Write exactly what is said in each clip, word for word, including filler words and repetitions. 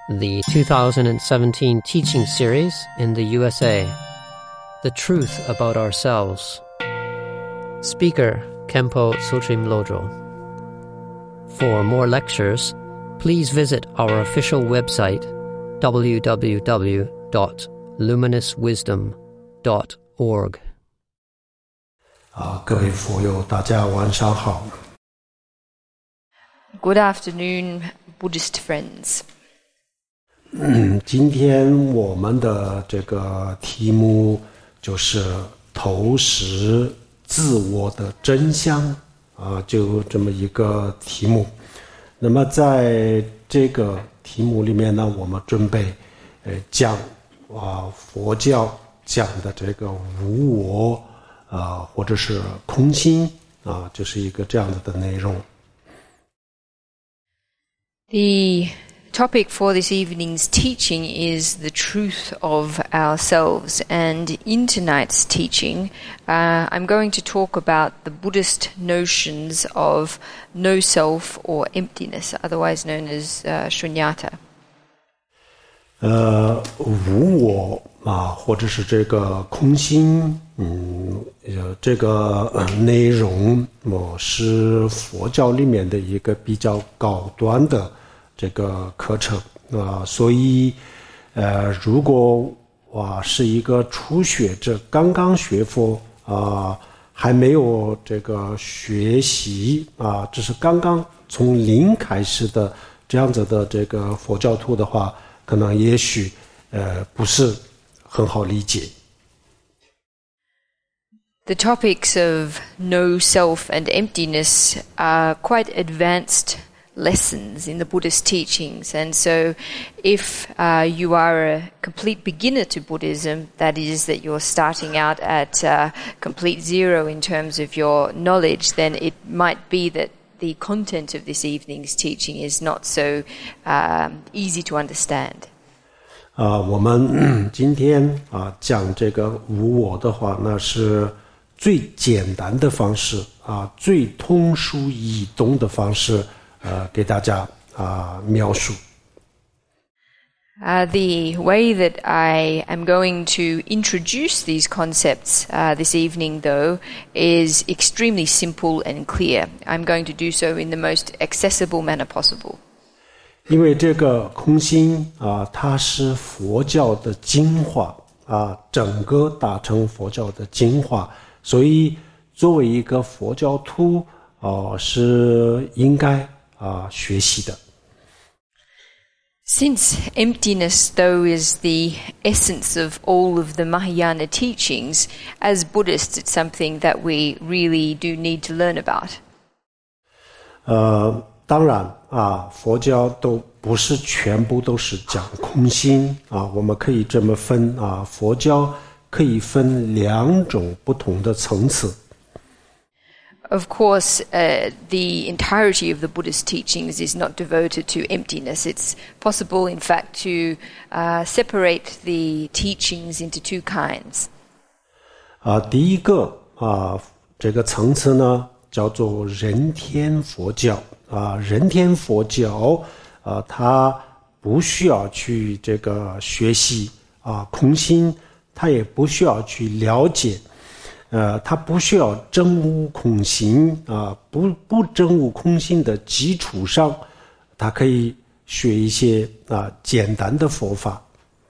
the two thousand seventeen teaching series in the U S A, The Truth About Ourselves. Speaker, Khenpo Tsultrim Lodro. For more lectures, please visit our official website, w w w dot luminous wisdom dot org. 啊，各位佛友，大家晚上好。 Good afternoon, Buddhist friends. 嗯，今天我们的这个题目就是投食自我的真相啊，就这么一个题目。那么在这个题目里面呢，我们准备呃讲啊佛教讲的这个无我啊，或者是空心啊，就是一个这样子的内容。 The topic for this evening's teaching is the truth of ourselves, and in tonight's teaching uh, I'm going to talk about the Buddhist notions of no self or emptiness, otherwise known as uh, shunyata. 呃，无我啊，或者是这个空心，嗯，呃，这个、呃、内容，我、呃、是佛教里面的一个比较高端的这个课程啊、呃，所以，呃，如果我是一个初学者，刚刚学佛啊、呃，还没有这个学习啊、呃，只是刚刚从零开始的这样子的这个佛教徒的话，可能也许呃不是很好理解。 The topics of no self and emptiness are quite advanced lessons in the Buddhist teachings, and so if uh, you are a complete beginner to Buddhism, that is that you're starting out at uh, complete zero in terms of your knowledge, then it might be that the content of this evening's teaching is not so um, easy to understand. 啊、呃，我们今天啊讲这个无我的话，那是最简单的方式啊，最通俗易懂的方式。呃，给大家啊、呃、描述。 Uh, the way that I am going to introduce these concepts uh, this evening, though, is extremely simple and clear. I'm going to do so in the most accessible manner possible. 因为这个空心啊、呃，它是佛教的精华啊、呃，整个大乘佛教的精华，所以作为一个佛教徒哦、呃，是应该。啊，学习的。 Since emptiness, though, is the essence of all of the Mahayana teachings, as Buddhists, it's something that we really do need to learn about. 呃，当然啊，佛教都不是全部都是讲空心啊，我们可以这么分啊，佛教可以分两种不同的层次。 Of course, uh, the entirety of the Buddhist teachings is not devoted to emptiness. It's possible, in fact, to uh, separate the teachings into two kinds. 啊，第一个啊，这个层次呢叫做人天佛教啊，人天佛教啊，它不需要去这个学习啊空心，它也不需要去了解。呃，它不需要证悟空心啊，不不证悟空心的基础上，它可以学一些啊简单的佛法。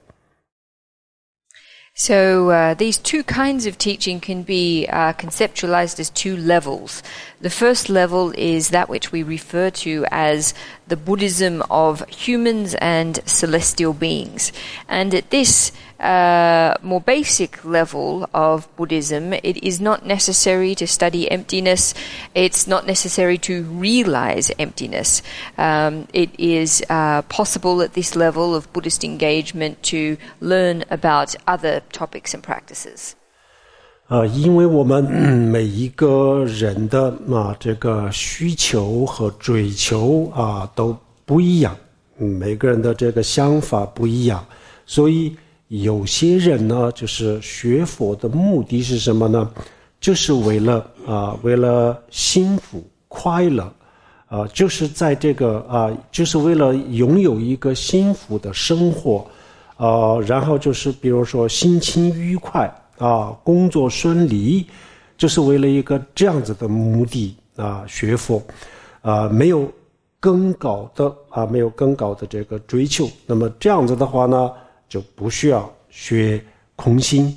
So uh, these two kinds of teaching can be uh, conceptualized as two levels. The first level is that which we refer to as the Buddhism of humans and celestial beings. And at this uh, more basic level of Buddhism, it is not necessary to study emptiness. It's not necessary to realize emptiness. Um, it is uh, possible at this level of Buddhist engagement to learn about other topics and practices. 呃，因为我们、嗯、每一个人的啊这个需求和追求啊都不一样，嗯，每个人的这个想法不一样，所以有些人呢，就是学佛的目的是什么呢？就是为了啊，为了幸福快乐呃，就是在这个啊、呃，就是为了拥有一个幸福的生活，呃，然后就是比如说心情愉快啊、呃，工作顺利，就是为了一个这样子的目的啊、呃，学佛，啊、呃，没有更高的啊，没有更高的这个追求。那么这样子的话呢，就不需要学空心。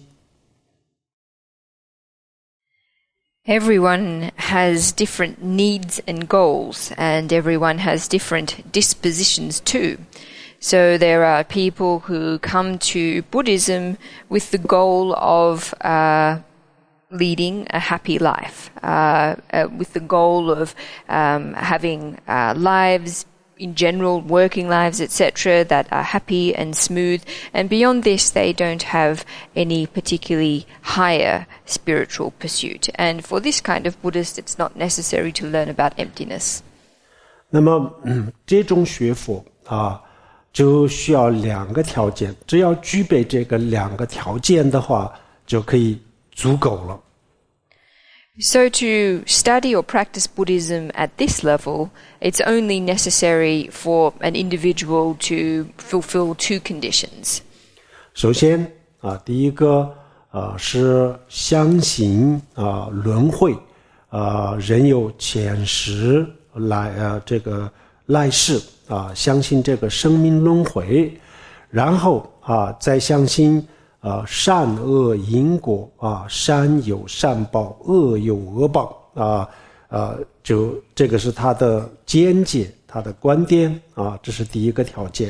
Everyone has different needs and goals, and everyone has different dispositions too. So there are people who come to Buddhism with the goal of uh, leading a happy life, uh, uh, with the goal of um, having uh, lives in general, working lives, et cetera, that are happy and smooth. And beyond this, they don't have any particularly higher spiritual pursuit. And for this kind of Buddhist, it's not necessary to learn about emptiness. 那么，嗯，这种学佛啊，就需要两个条件。只要具备这个两个条件的话，就可以足够了。 So to study or practice Buddhism at this level, it's only necessary for an individual to fulfill two conditions. 首先啊，第一个啊是相信啊轮回，啊人有前世来啊这个来世啊，相信这个生命轮回，然后啊再相信。啊，善恶因果啊，善有善报，恶有恶报啊，啊，就这个是他的见解，他的观点啊，这是第一个条件。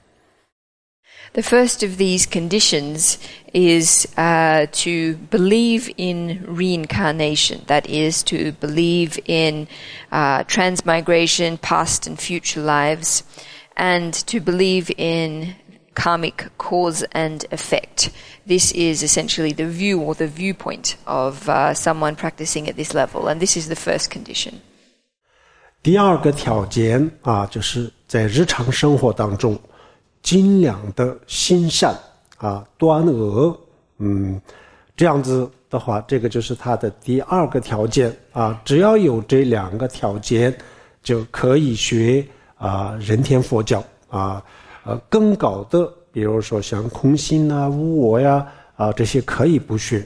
The first of these conditions is uh, to believe in reincarnation. That is, to believe in uh, transmigration, past and future lives, and to believe in karmic cause and effect. This is essentially the view or the viewpoint of uh, someone practicing at this level, and this is the first condition. 第二个条件啊，就是在日常生活当中，尽量的行善啊，断恶，嗯，这样子的话，这个就是他的第二个条件啊。只要有这两个条件，就可以学啊人天佛教啊。呃，更高的，比如说像空心啊、无我呀，啊，这些可以不学。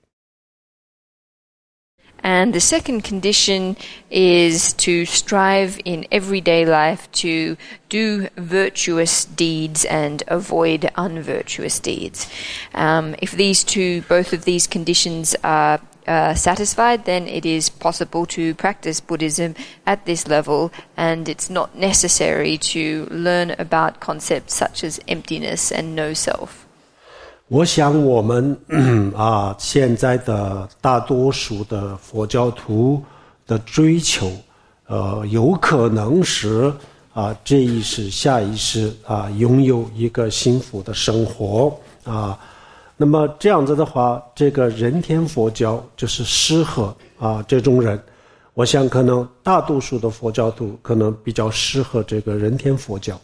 And the second condition is to strive in everyday life to do virtuous deeds and avoid unvirtuous deeds. Um, if these two, both of these conditions are Uh, satisfied, then it is possible to practice Buddhism at this level, and it's not necessary to learn about concepts such as emptiness and no self. 我想我们嗯啊现在的大多数的佛教徒的追求，呃，有可能是啊这一世下一世啊拥有一个幸福的生活啊。那么这样子的话，这个人天佛教就是适合啊这种人。我想可能大多数的佛教徒可能比较适合这个人天佛教。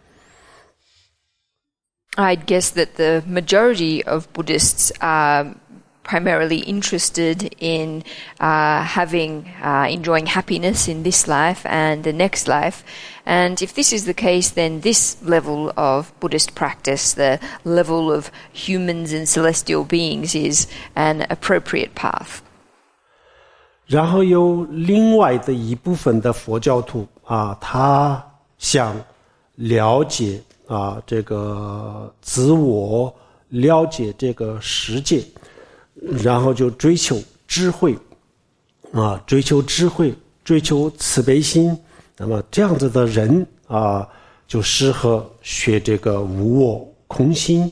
I'd guess that the majority of Buddhists are primarily interested in uh, having, uh, enjoying happiness in this life and the next life. And if this is the case, then this level of Buddhist practice, the level of humans and celestial beings, is an appropriate path. 然后有另外的一部分的佛教徒啊，他想了解啊这个自我，了解这个世界，然后就追求智慧啊，追求智慧，追求慈悲心。那么这样子的人啊，就适合学这个无我空心。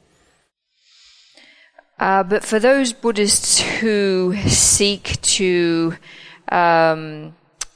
Uh, but for those Buddhists who seek to um,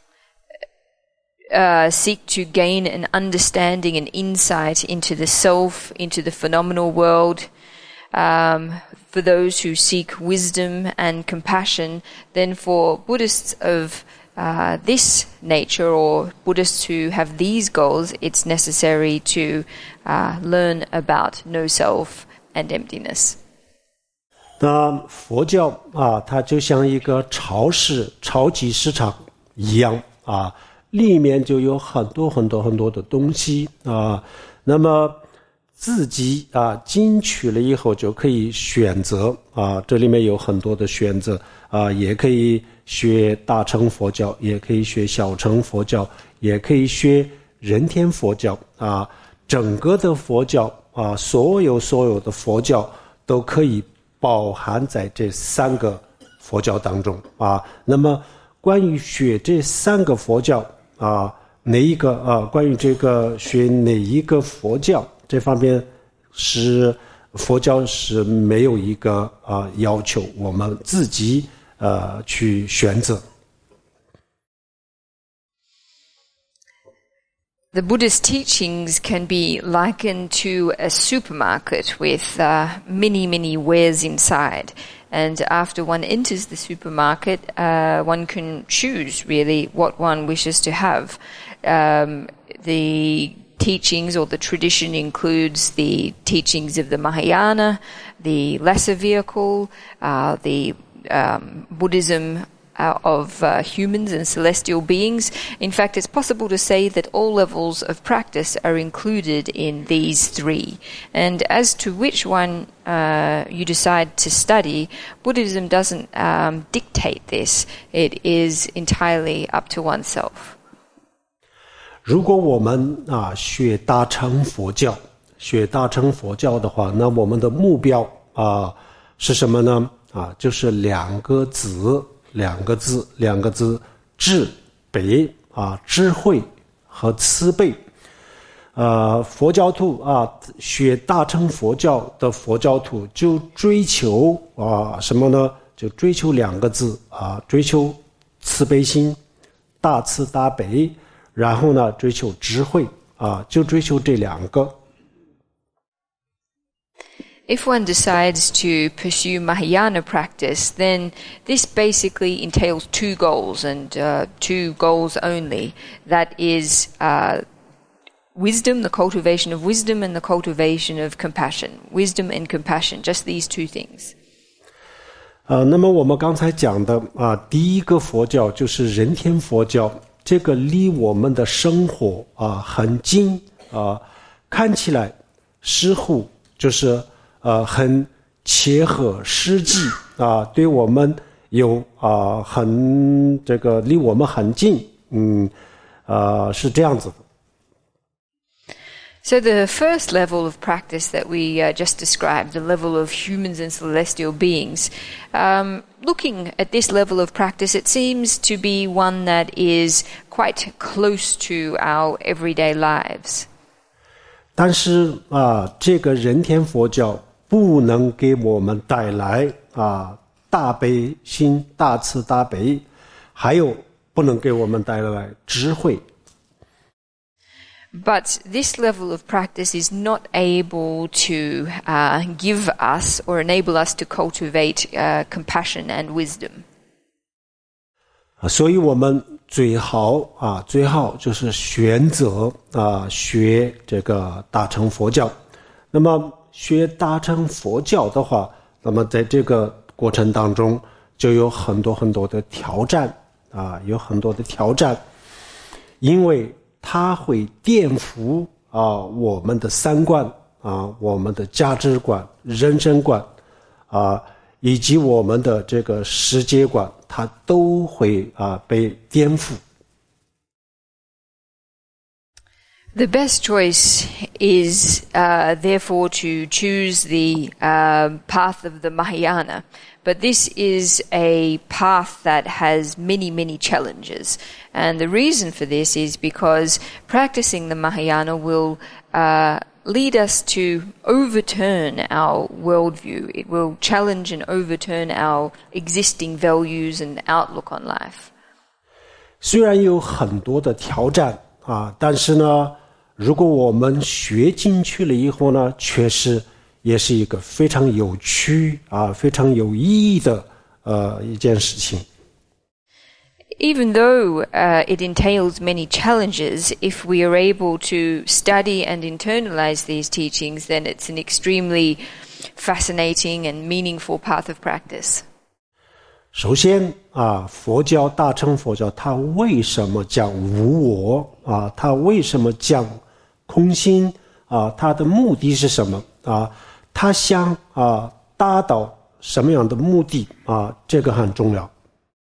uh, seek to gain an understanding and insight into the self, into the phenomenal world, um, for those who seek wisdom and compassion, then for Buddhists of uh, this nature, or Buddhists who have these goals, it's necessary to uh, learn about no self and emptiness. 那佛教啊，它就像一个超市、超级市场一样啊， 里面就有很多很多很多的东西啊。那么自己啊进去了以后就可以选择啊，这里面有很多的选择啊，也可以学大乘佛教，也可以学小乘佛教，也可以学人天佛教啊，整个的佛教啊，所有所有的佛教都可以包含在这三个佛教当中啊。那么关于学这三个佛教啊，哪一个啊？关于这个学哪一个佛教这方面，是佛教是没有一个啊要求，我们自己呃去选择。 The Buddhist teachings can be likened to a supermarket with uh, many, many wares inside. And after one enters the supermarket, uh, one can choose really what one wishes to have. Um, the teachings or the tradition includes the teachings of the Mahayana, the lesser vehicle, uh, the um, Buddhism Uh, of uh, humans and celestial beings. In fact, it's possible to say that all levels of practice are included in these three. And as to which one uh, you decide to study, Buddhism doesn't um, dictate this. It is entirely up to oneself. 如果我们啊学大乘佛教，学大乘佛教的话，那我们的目标啊是什么呢？啊，就是两个字。两个字，两个字，智悲啊，智慧和慈悲。呃，佛教徒啊，学大乘佛教的佛教徒就追求啊什么呢？就追求两个字啊，追求慈悲心，大慈大悲，然后呢，追求智慧啊，就追求这两个。 If one decides to pursue Mahayana practice, then this basically entails two goals, and uh, two goals only. That is uh, wisdom, the cultivation of wisdom, and the cultivation of compassion. Wisdom and compassion, just these two things. 呃，那么我们刚才讲的啊，第一个佛教就是人天佛教，这个离我们的生活啊很近啊，看起来似乎就是。呃，很切合实际啊，对我们有啊很这个离我们很近，嗯，呃，是这样子的。 So the first level of practice that we uh, just described, the level of humans and celestial beings, um, looking at this level of practice, it seems to be one that is quite close to our everyday lives. 但是啊，这个人天佛教。不能给我们带来啊大悲心、大慈大悲，还有不能给我们带来智慧。 But this level of practice is not able to uh, give us or enable us to cultivate uh, compassion and wisdom. 所以我们最好啊，最好就是选择啊学这个大乘佛教。那么。学大乘佛教的话，那么在这个过程当中就有很多很多的挑战啊，有很多的挑战，因为它会颠覆啊我们的三观啊，我们的价值观、人生观啊，以及我们的这个世界观，它都会啊被颠覆。 The best choice is, uh, therefore, to choose the uh, path of the Mahayana. But this is a path that has many, many challenges. And the reason for this is because practicing the Mahayana will uh, lead us to overturn our worldview. It will challenge and overturn our existing values and outlook on life. 虽然有很多的挑战啊，但是呢，如果我们学进去了以后呢，确实也是一个非常有趣啊、非常有意义的呃一件事情。 Even though uh, it entails many challenges, if we are able to study and internalize these teachings, then it's an extremely fascinating and meaningful path of practice. 首先啊，佛教大乘佛教它为什么讲无我啊？它为什么讲空心啊？它的目的是什么啊？它想啊达到什么样的目的啊？这个很重要。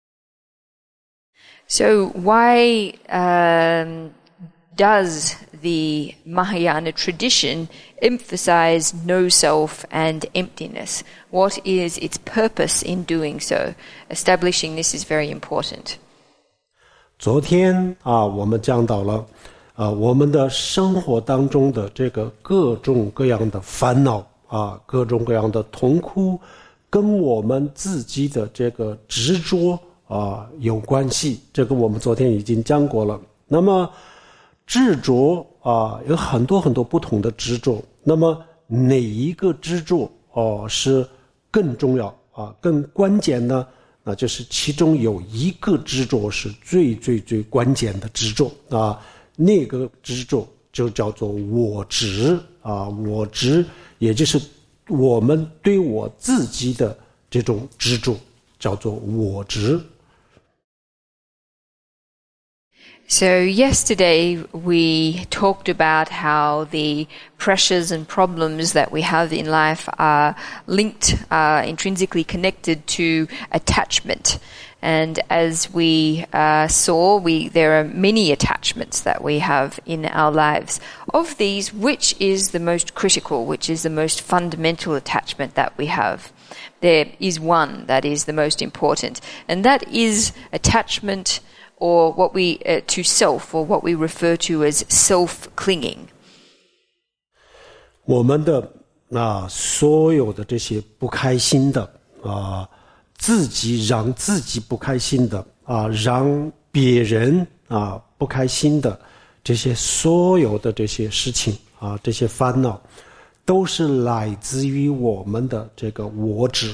So why um, does the Mahayana tradition emphasize no self and emptiness? What is its purpose in doing so? Establishing this is very important. 昨天啊，我们讲到了啊，我们的生活当中的这个各种各样的烦恼啊，各种各样的痛苦，跟我们自己的这个执着啊有关系。这个我们昨天已经讲过了。那么执着啊，有很多很多不同的执着。那么哪一个执着哦是更重要啊，更关键呢？那就是其中有一个执着是最最最关键的执着啊，那个执着就叫做我执啊，我执也就是我们对我自己的这种执着，叫做我执。 So yesterday we talked about how the pressures and problems that we have in life are linked, uh, intrinsically connected to attachment. And as we uh, saw, we there are many attachments that we have in our lives. Of these, which is the most critical, which is the most fundamental attachment that we have? There is one that is the most important, and that is attachment or what we uh, to self, or what we refer to as self-clinging. 我们的啊，所有的这些不开心的啊，自己让自己不开心的啊，让别人啊不开心的这些所有的这些事情啊，这些烦恼，都是来自于我们的这个我执。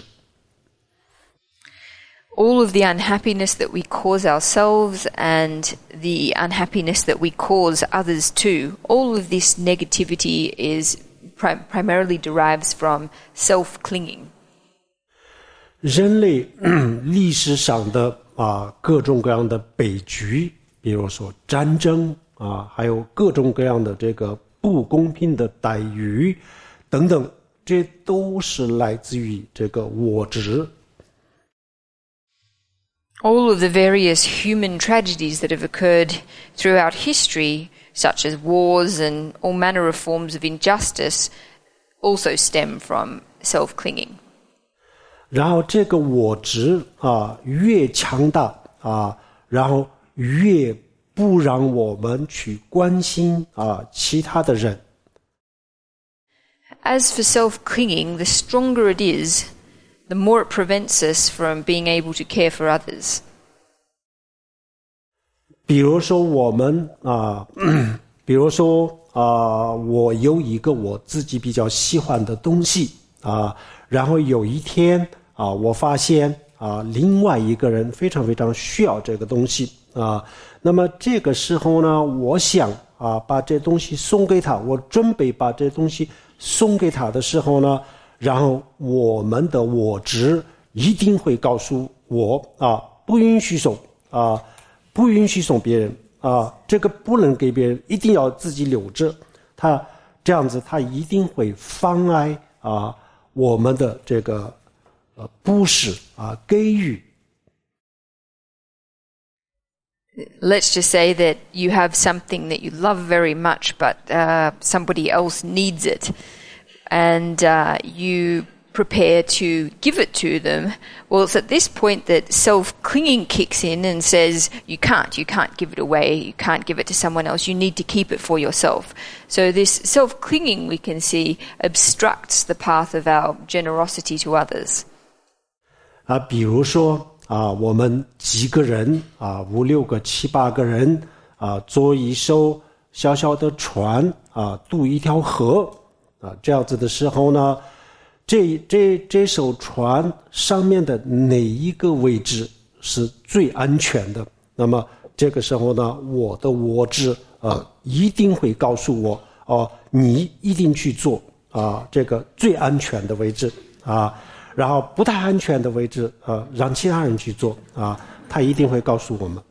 All of the unhappiness that we cause ourselves and the unhappiness that we cause others too, all of this negativity is prim- primarily derives from self-clinging. 人类历史上的啊各种各样的悲剧，比如说战争啊，还有各种各样的这个不公平的待遇等等，这都是来自于这个我执。 All of the various human tragedies that have occurred throughout history, such as wars and all manner of forms of injustice, also stem from self-clinging. 然后这个我执啊越强大啊，然后越不让我们去关心啊其他的人。 As for self-clinging, the stronger it is, the more it prevents us from being able to care for others. 比如说我们啊，比如说啊，我有一个我自己比较喜欢的东西啊，然后有一天啊，我发现啊，另外一个人非常非常需要这个东西啊，那么这个时候呢，我想啊，把这东西送给他，我准备把这东西送给他的时候呢，然后我们的我执一定会告诉我啊，不允许送啊，不允许送别人啊，这个不能给别人，一定要自己留着。他这样子，他一定会妨碍啊我们的这个呃布施啊给予。 Let's just say that you have something that you love very much, but uh, somebody else needs it. And uh, you prepare to give it to them. Well, it's at this point that self-clinging kicks in and says, you can't, you can't give it away, you can't give it to someone else, you need to keep it for yourself. So this self-clinging, we can see, obstructs the path of our generosity to others. 啊，比如说啊，我们几个人啊，五六个、七八个人啊，坐一艘小小的船啊，渡一条河。啊，这样子的时候呢，这这这艘船上面的哪一个位置是最安全的？那么这个时候呢，我的我执啊，一定会告诉我哦，你一定去做啊，这个最安全的位置啊。 然后不太安全的位置，呃，让其他人去做啊，他一定会告诉我们。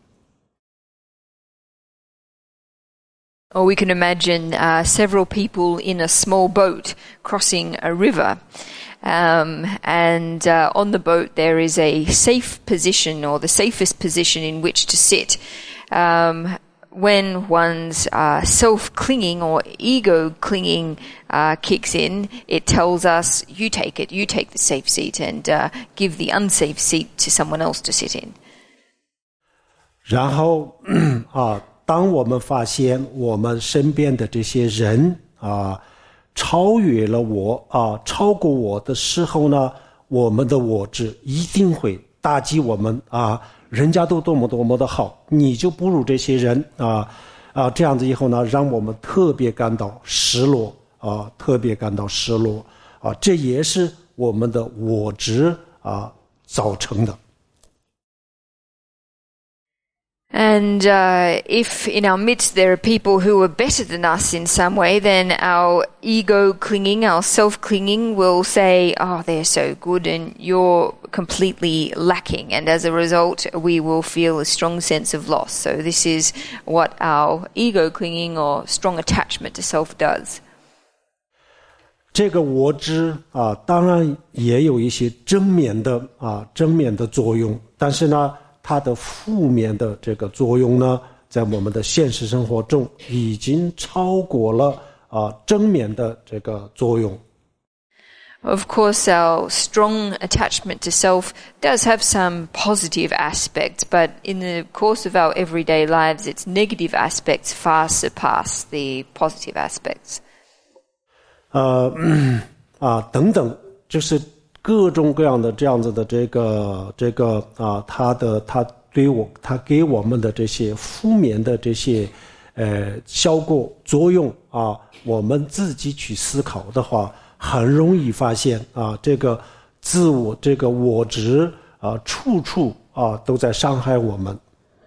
Or we can imagine uh, several people in a small boat crossing a river. Um, and uh, on the boat there is a safe position, or the safest position in which to sit. Um, when one's uh, self-clinging or ego-clinging uh, kicks in, it tells us, you take it, you take the safe seat, and uh, give the unsafe seat to someone else to sit in. 然后啊。当我们发现我们身边的这些人啊，超越了我啊，超过我的时候呢，我们的我执一定会打击我们啊，人家都多么多么的好，你就不如这些人啊啊，这样子以后呢，让我们特别感到失落啊，特别感到失落啊，这也是我们的我执啊造成的。 And uh, if in our midst there are people who are better than us in some way, then our ego-clinging, our self-clinging will say, oh, they're so good and you're completely lacking. And as a result, we will feel a strong sense of loss. So this is what our ego-clinging or strong attachment to self does. 这个我执啊，当然也有一些正面的啊正面的作用，但是呢，它的负面的这个作用呢，在我们的现实生活中已经超过了啊正面的这个作用。 Of course, our strong attachment to self does have some positive aspects, but in the course of our everyday lives, its negative aspects far surpass the positive aspects. 呃啊等等，就是各种各样的这样子的这个这个啊，他的他对我他给我们的这些负面的这些呃效果作用啊，我们自己去思考的话，很容易发现啊，这个自我这个我执啊，处处啊都在伤害我们。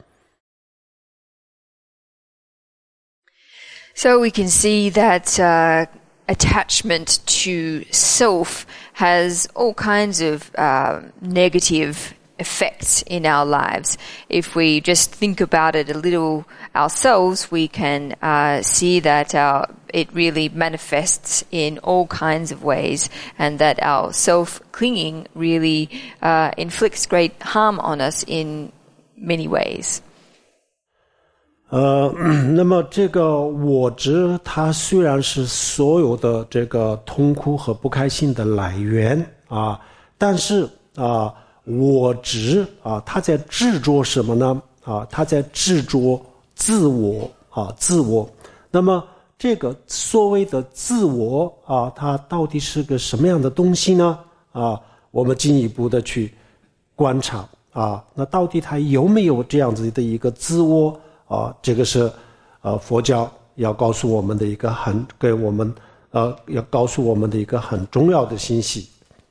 So we can see that uh, attachment to self has all kinds of uh, negative effects in our lives. If we just think about it a little ourselves, we can uh, see that our, it really manifests in all kinds of ways, and that our self-clinging really uh, inflicts great harm on us in many ways. 呃，那么这个我执，它虽然是所有的这个痛苦和不开心的来源啊，但是啊，我执啊，它在执着什么呢？啊，它在执着自我啊，自我。那么这个所谓的自我啊，它到底是个什么样的东西呢？啊，我们进一步的去观察啊，那到底它有没有这样子的一个自我？啊，这个是呃佛教要告诉我们的一个很给我们呃要告诉我们的一个很重要的信息。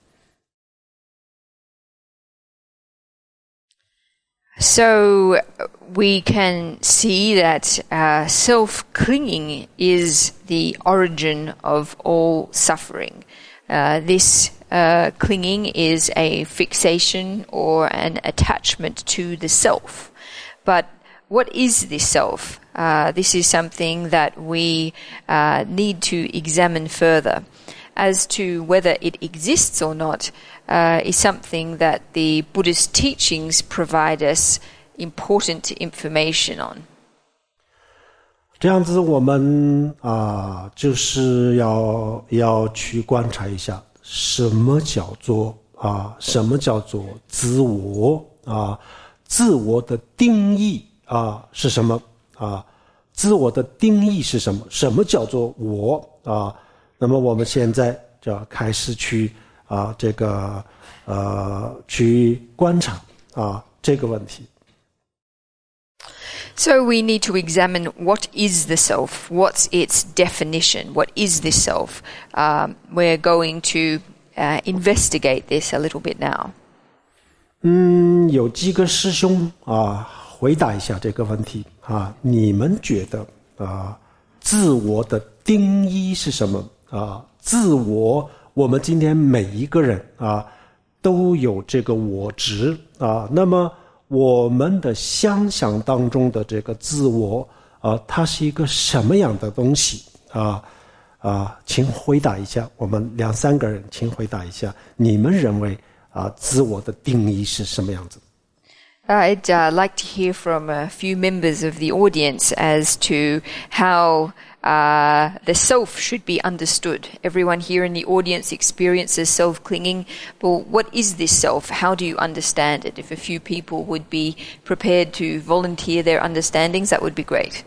So we can see that uh, self-clinging is the origin of all suffering. Uh, this uh, clinging is a fixation or an attachment to the self. But what is this self? Uh, this is something that we uh, need to examine further. As to whether it exists or not uh, is something that the Buddhist teachings provide us important information on. 这样子我们啊、呃，就是要要去观察一下，什么叫做啊、呃，什么叫做自我啊、呃？自我的定义。啊，是什么啊？自我的定义是什么？什么叫做我啊？那么我们现在就要开始去啊，这个呃，去观察啊这个问题。 So we need to examine what is the self, what's its definition, what is this self? Um, we're going to uh, investigate this a little bit now. 嗯，有几个师兄啊。回答一下这个问题啊！你们觉得啊，自我的定义是什么啊？自我，我们今天每一个人啊， 都有这个我执啊。那么我们的想象当中的这个自我啊，它是一个什么样的东西啊？啊，请回答一下，我们两三个人，请回答一下，你们认为啊，自我的定义是什么样子？ I'd uh, like to hear from a few members of the audience as to how uh, the self should be understood. Everyone here in the audience experiences self-clinging, but what is this self? How do you understand it? If a few people would be prepared to volunteer their understandings, that would be great.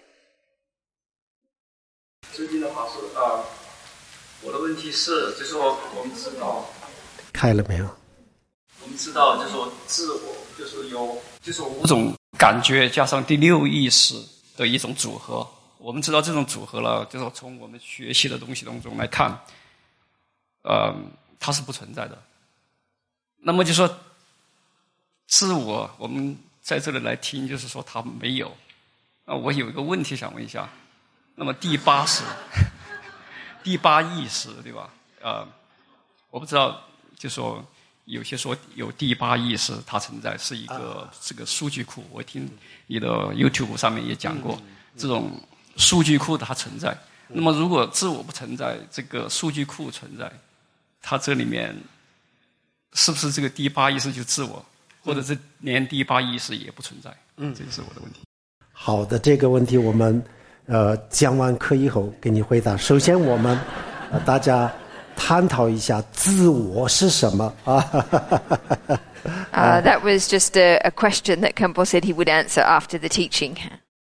尊敬的法师啊，我的问题是，就是说我们知道， 开了没有？ 我们知道，就是说自我就是有就是五种感觉加上第六意识的一种组合。我们知道这种组合了，就是从我们学习的东西当中来看，呃，它是不存在的。那么就说自我，我们在这里来听，就是说它没有。那我有一个问题想问一下，那么第八识、第八意识，对吧？呃，我不知道，就说。有些说有第八意识，它存在是一个这个数据库。我听你的 YouTube 上面也讲过，这种数据库它存在。那么如果自我不存在，这个数据库存在，它这里面是不是这个第八意识就自我，或者是连第八意识也不存在？嗯，这是我的问题。 好的，这个问题我们呃讲完课以后给你回答。首先我们呃大家。探讨一下自我是什么啊？ uh, that was just a, a question that Khenpo said he would answer after the teaching.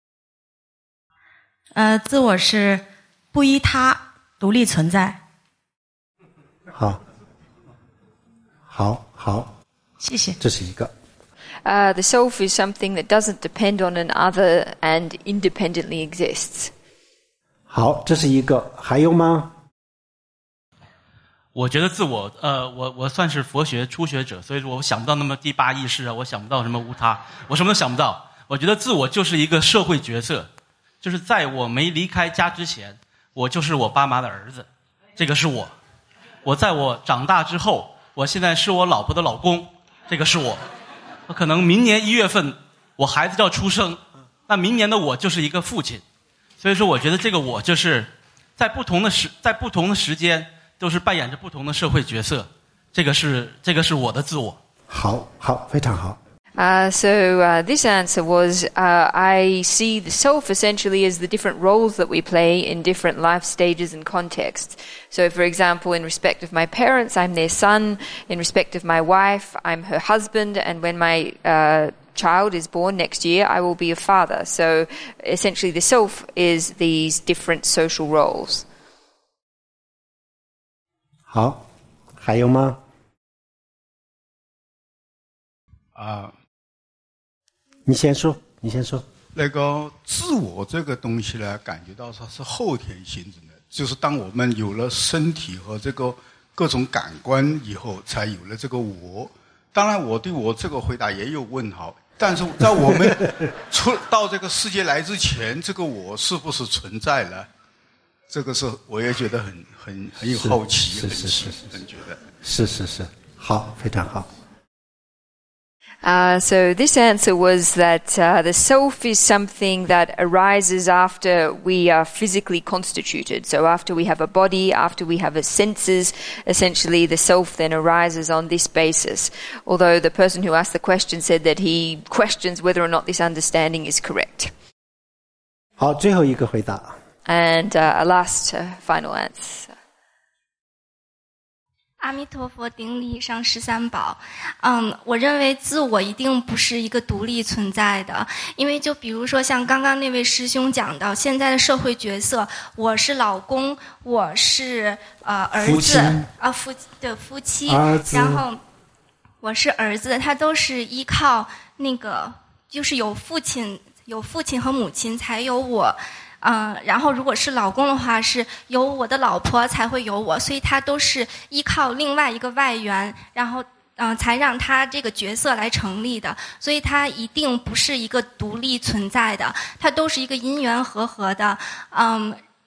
呃，自我是不依他，独立存在。 好，好，好， 谢谢。 这是一个。 Uh, the self is something that doesn't depend on an other and independently exists. 好，这是一个。还有吗？ 我觉得自我，呃，我我算是佛学初学者，所以说我想不到那么第八意识啊，我想不到什么无他，我什么都想不到。我觉得自我就是一个社会角色，就是在我没离开家之前，我就是我爸妈的儿子，这个是我。我在我长大之后，我现在是我老婆的老公，这个是我。我可能明年一月份，我孩子就要出生，那明年的我就是一个父亲。所以说，我觉得这个我就是在不同的时，在不同的时间。都是扮演着不同的社会角色，这个是这个是我的自我。 好，好，非常好。 Uh, so uh, this answer was, uh, I see the self essentially as the different roles that we play in different life stages and contexts. So, for example, in respect of my parents, I'm their son. In respect of my wife, I'm her husband. And when my uh, child is born next year, I will be a father. So, essentially, the self is these different social roles. 好，还有吗？ 啊， 你先说，你先说。 那个自我这个东西呢，感觉到它是后天形成的，就是当我们有了身体和这个各种感官以后，才有了这个我。当然，我对我这个回答也有问号，但是在我们出到这个世界来之前，这个我是不是存在了？这个是我也觉得很很很有好奇， 是是是是， 很觉得是是是，好，非常好。 Uh, so this answer was that uh, the self is something that arises after we are physically constituted. So after we have a body, after we have a senses, essentially the self then arises on this basis. Although the person who asked the question said that he questions whether or not this understanding is correct. 好，最后一个回答。 And uh, a last uh, final answer. 阿弥陀佛，顶礼上十三宝。嗯，我认为自我一定不是一个独立存在的，因为就比如说像刚刚那位师兄讲到，现在的社会角色，我是老公，我是呃儿子啊夫的夫妻，然后我是儿子，他都是依靠那个，就是有父亲，有父亲和母亲才有我。嗯，然后如果是老公的话，是有我的老婆才会有我，所以他都是依靠另外一个外援，然后嗯、呃，才让他这个角色来成立的，所以他一定不是一个独立存在的，他都是一个因缘和合的。嗯，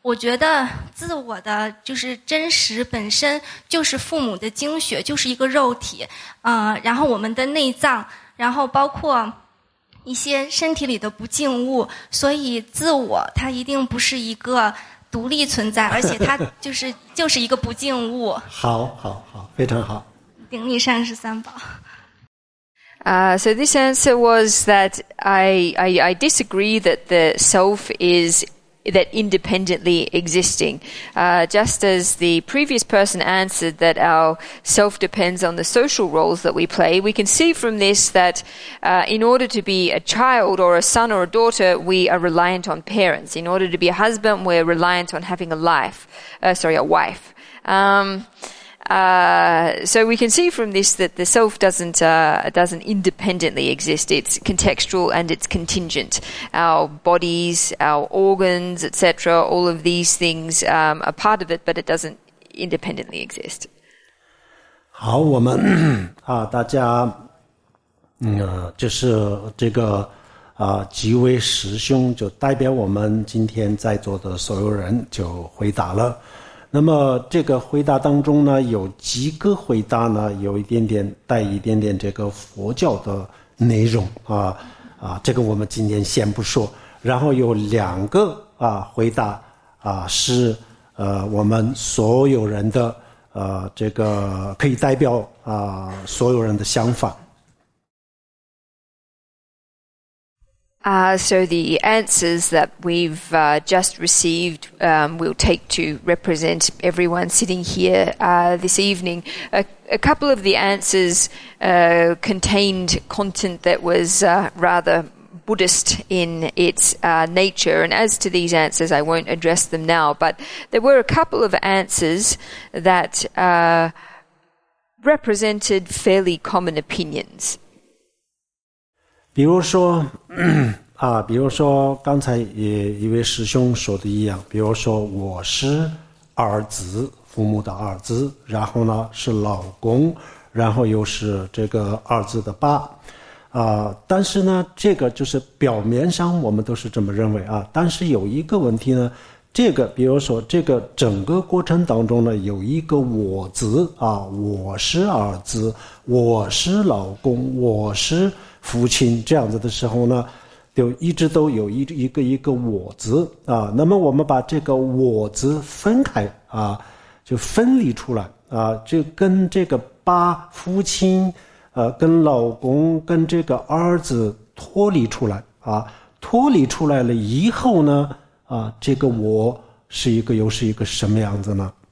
我觉得自我的就是真实本身就是父母的精血，就是一个肉体，呃，然后我们的内脏，然后包括一些身体里的不净物，所以自我它一定不是一个独立存在，而且它就是就是一个不净物。 好，好，好，非常好。 顶礼上师三宝。 Uh, so this answer was that I, I, I disagree that the self is that independently existing. Uh, just as the previous person answered that our self depends on the social roles that we play, we can see from this that uh, in order to be a child or a son or a daughter, we are reliant on parents. In order to be a husband, we're reliant on having a life, uh, sorry, a wife. Um, Uh, so we can see from this that the self doesn't uh, doesn't independently exist. It's contextual and it's contingent. Our bodies, our organs, et cetera, all of these things um, are part of it, but it doesn't independently exist. 好，我们啊，大家，嗯、呃，就是这个啊，几位师兄就代表我们今天在座的所有人就回答了。那么这个回答当中呢，有几个回答呢，有一点点带一点点这个佛教的内容啊啊，这个我们今天先不说。然后有两个啊回答啊是呃我们所有人的呃这个可以代表啊所有人的想法。 Uh, so the answers that we've uh, just received um, we'll take to represent everyone sitting here uh, this evening. A, a couple of the answers uh, contained content that was uh, rather Buddhist in its uh, nature, and as to these answers I won't address them now, but there were a couple of answers that uh, represented fairly common opinions. 比如说啊，比如说刚才也一位师兄说的一样，比如说我是儿子，父母的儿子，然后呢是老公，然后又是这个儿子的爸啊。但是呢，这个就是表面上我们都是这么认为啊，但是有一个问题呢，这个比如说这个整个过程当中呢，有一个我字啊，我是儿子，我是老公，我是父亲，这样子的时候呢，就一直都有一一个一个我字啊。那么我们把这个我字分开啊，就分离出来啊，就跟这个爸父亲呃跟老公跟这个儿子脱离出来啊，脱离出来了以后呢啊，这个我是一个又是一个什么样子呢？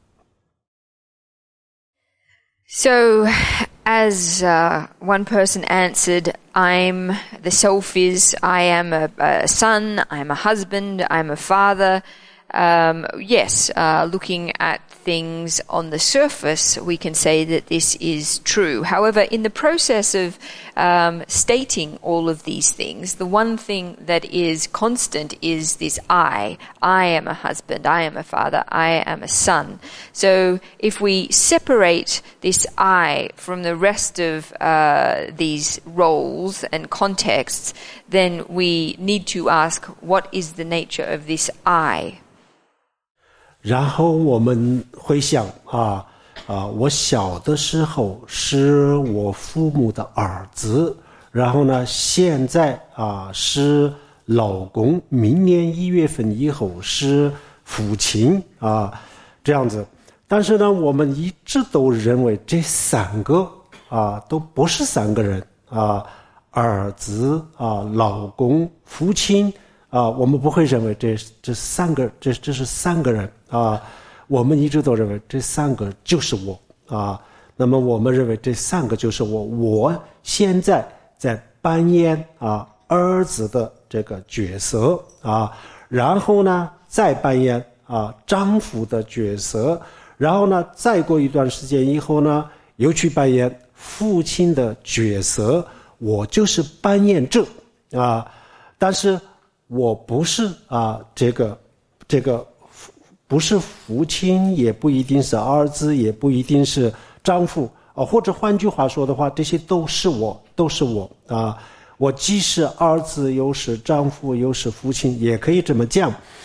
So, as uh, one person answered, I'm, the self is, I am a, a son, I'm a husband, I'm a father. Um, yes, uh, looking at things on the surface, we can say that this is true. However, in the process of um, stating all of these things, the one thing that is constant is this I. I am a husband, I am a father, I am a son. So if we separate this I from the rest of uh, these roles and contexts, then we need to ask, what is the nature of this I? 然后我们回想啊啊，我小的时候是我父母的儿子，然后呢，现在啊是老公，明年一月份以后是父亲啊，这样子。但是呢，我们一直都认为这三个啊都不是三个人啊，儿子啊，老公，父亲。啊，我们不会认为这这三个这这是三个人啊，我们一直都认为这三个就是我啊。那么我们认为这三个就是我，我现在在扮演啊儿子的这个角色啊，然后呢再扮演啊丈夫的角色，然后呢再过一段时间以后呢又去扮演父亲的角色，我就是扮演者啊，但是。我不是啊，这个，这个不是父亲，也不一定是儿子，也不一定是丈夫啊，或者换句话说的话，这些都是我，都是我啊。我既是儿子，又是丈夫，又是父亲，也可以这么讲。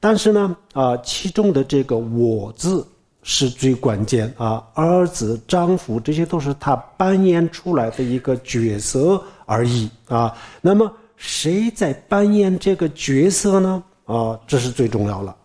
但是呢，啊，其中的这个我字是最关键啊，儿子、丈夫这些都是他扮演出来的一个角色而已啊。那么谁在扮演这个角色呢？啊，这是最重要了。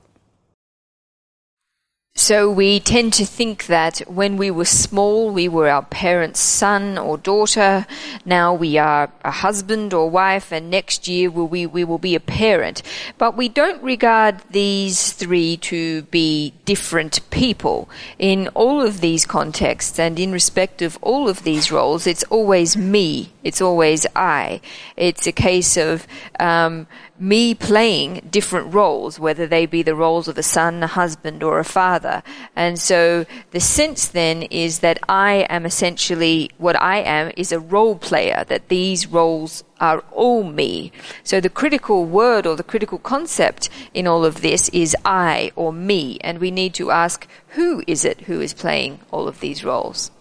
So we tend to think that when we were small, we were our parents' son or daughter. Now we are a husband or wife, and next year we, we, we will be a parent. But we don't regard these three to be different people. In all of these contexts and in respect of all of these roles, it's always me. It's always I. It's a case of um, me playing different roles, whether they be the roles of a son, a husband, or a father. And so the sense then is that I am essentially, what I am is a role player, that these roles are all me. So the critical word or the critical concept in all of this is I or me, and we need to ask, who is it who is playing all of these roles?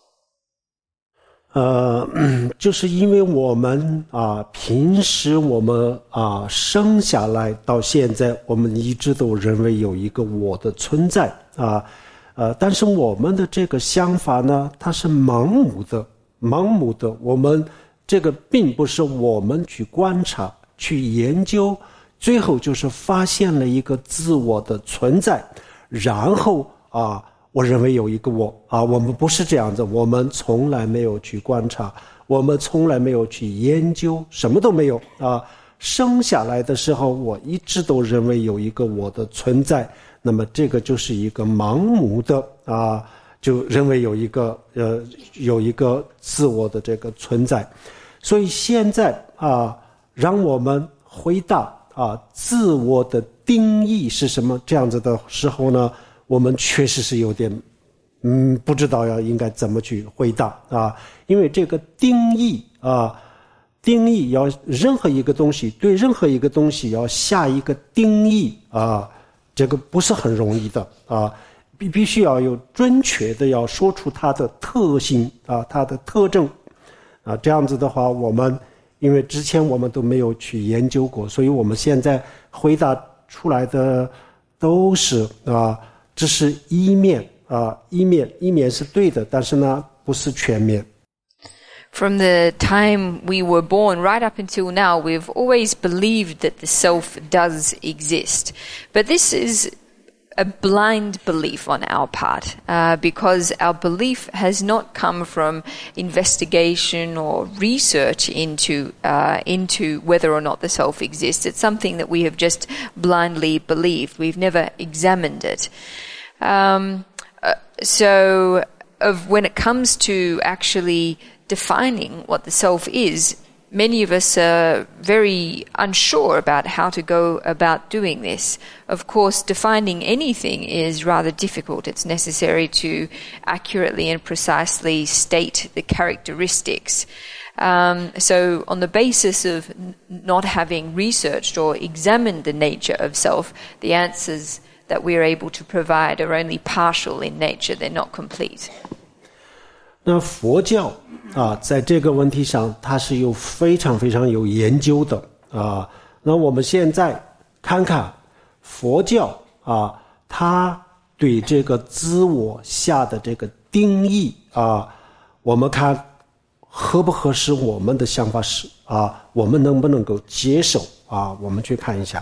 呃，就是因为我们啊，平时我们啊生下来到现在，我们一直都认为有一个我的存在啊，呃，但是我们的这个想法呢，它是盲目的，盲目的。我们这个并不是我们去观察、去研究，最后就是发现了一个自我的存在，然后啊。我认为有一个我啊，我们不是这样子，我们从来没有去观察，我们从来没有去研究，什么都没有啊。生下来的时候，我一直都认为有一个我的存在，那么这个就是一个盲目的啊，就认为有一个呃有一个自我的这个存在。所以现在啊，让我们回答啊自我的定义是什么这样子的时候呢？我们确实是有点嗯不知道要应该怎么去回答啊，因为这个定义啊定义要任何一个东西对任何一个东西要下一个定义啊，这个不是很容易的啊，必必须要有准确的要说出它的特性啊，它的特征啊，这样子的话我们因为之前我们都没有去研究过，所以我们现在回答出来的都是啊这是一面啊，一面一面是对的，但是呢，不是全面。 From the time we were born right up until now, we've always believed that the self does exist. But this is a blind belief on our part, uh, because our belief has not come from investigation or research into uh, into whether or not the self exists. It's something that we have just blindly believed. We've never examined it. Um, uh, so, of when it comes to actually defining what the self is, many of us are very unsure about how to go about doing this. Of course, defining anything is rather difficult. It's necessary to accurately and precisely state the characteristics. Um, so on the basis of n- not having researched or examined the nature of self, the answers that we are able to provide are only partial in nature. They're not complete. 那佛教啊，在这个问题上，它是有非常非常有研究的啊。那我们现在看看佛教啊，它对这个自我下的这个定义啊，我们看合不合适我们的想法是啊，我们能不能够接受啊？我们去看一下。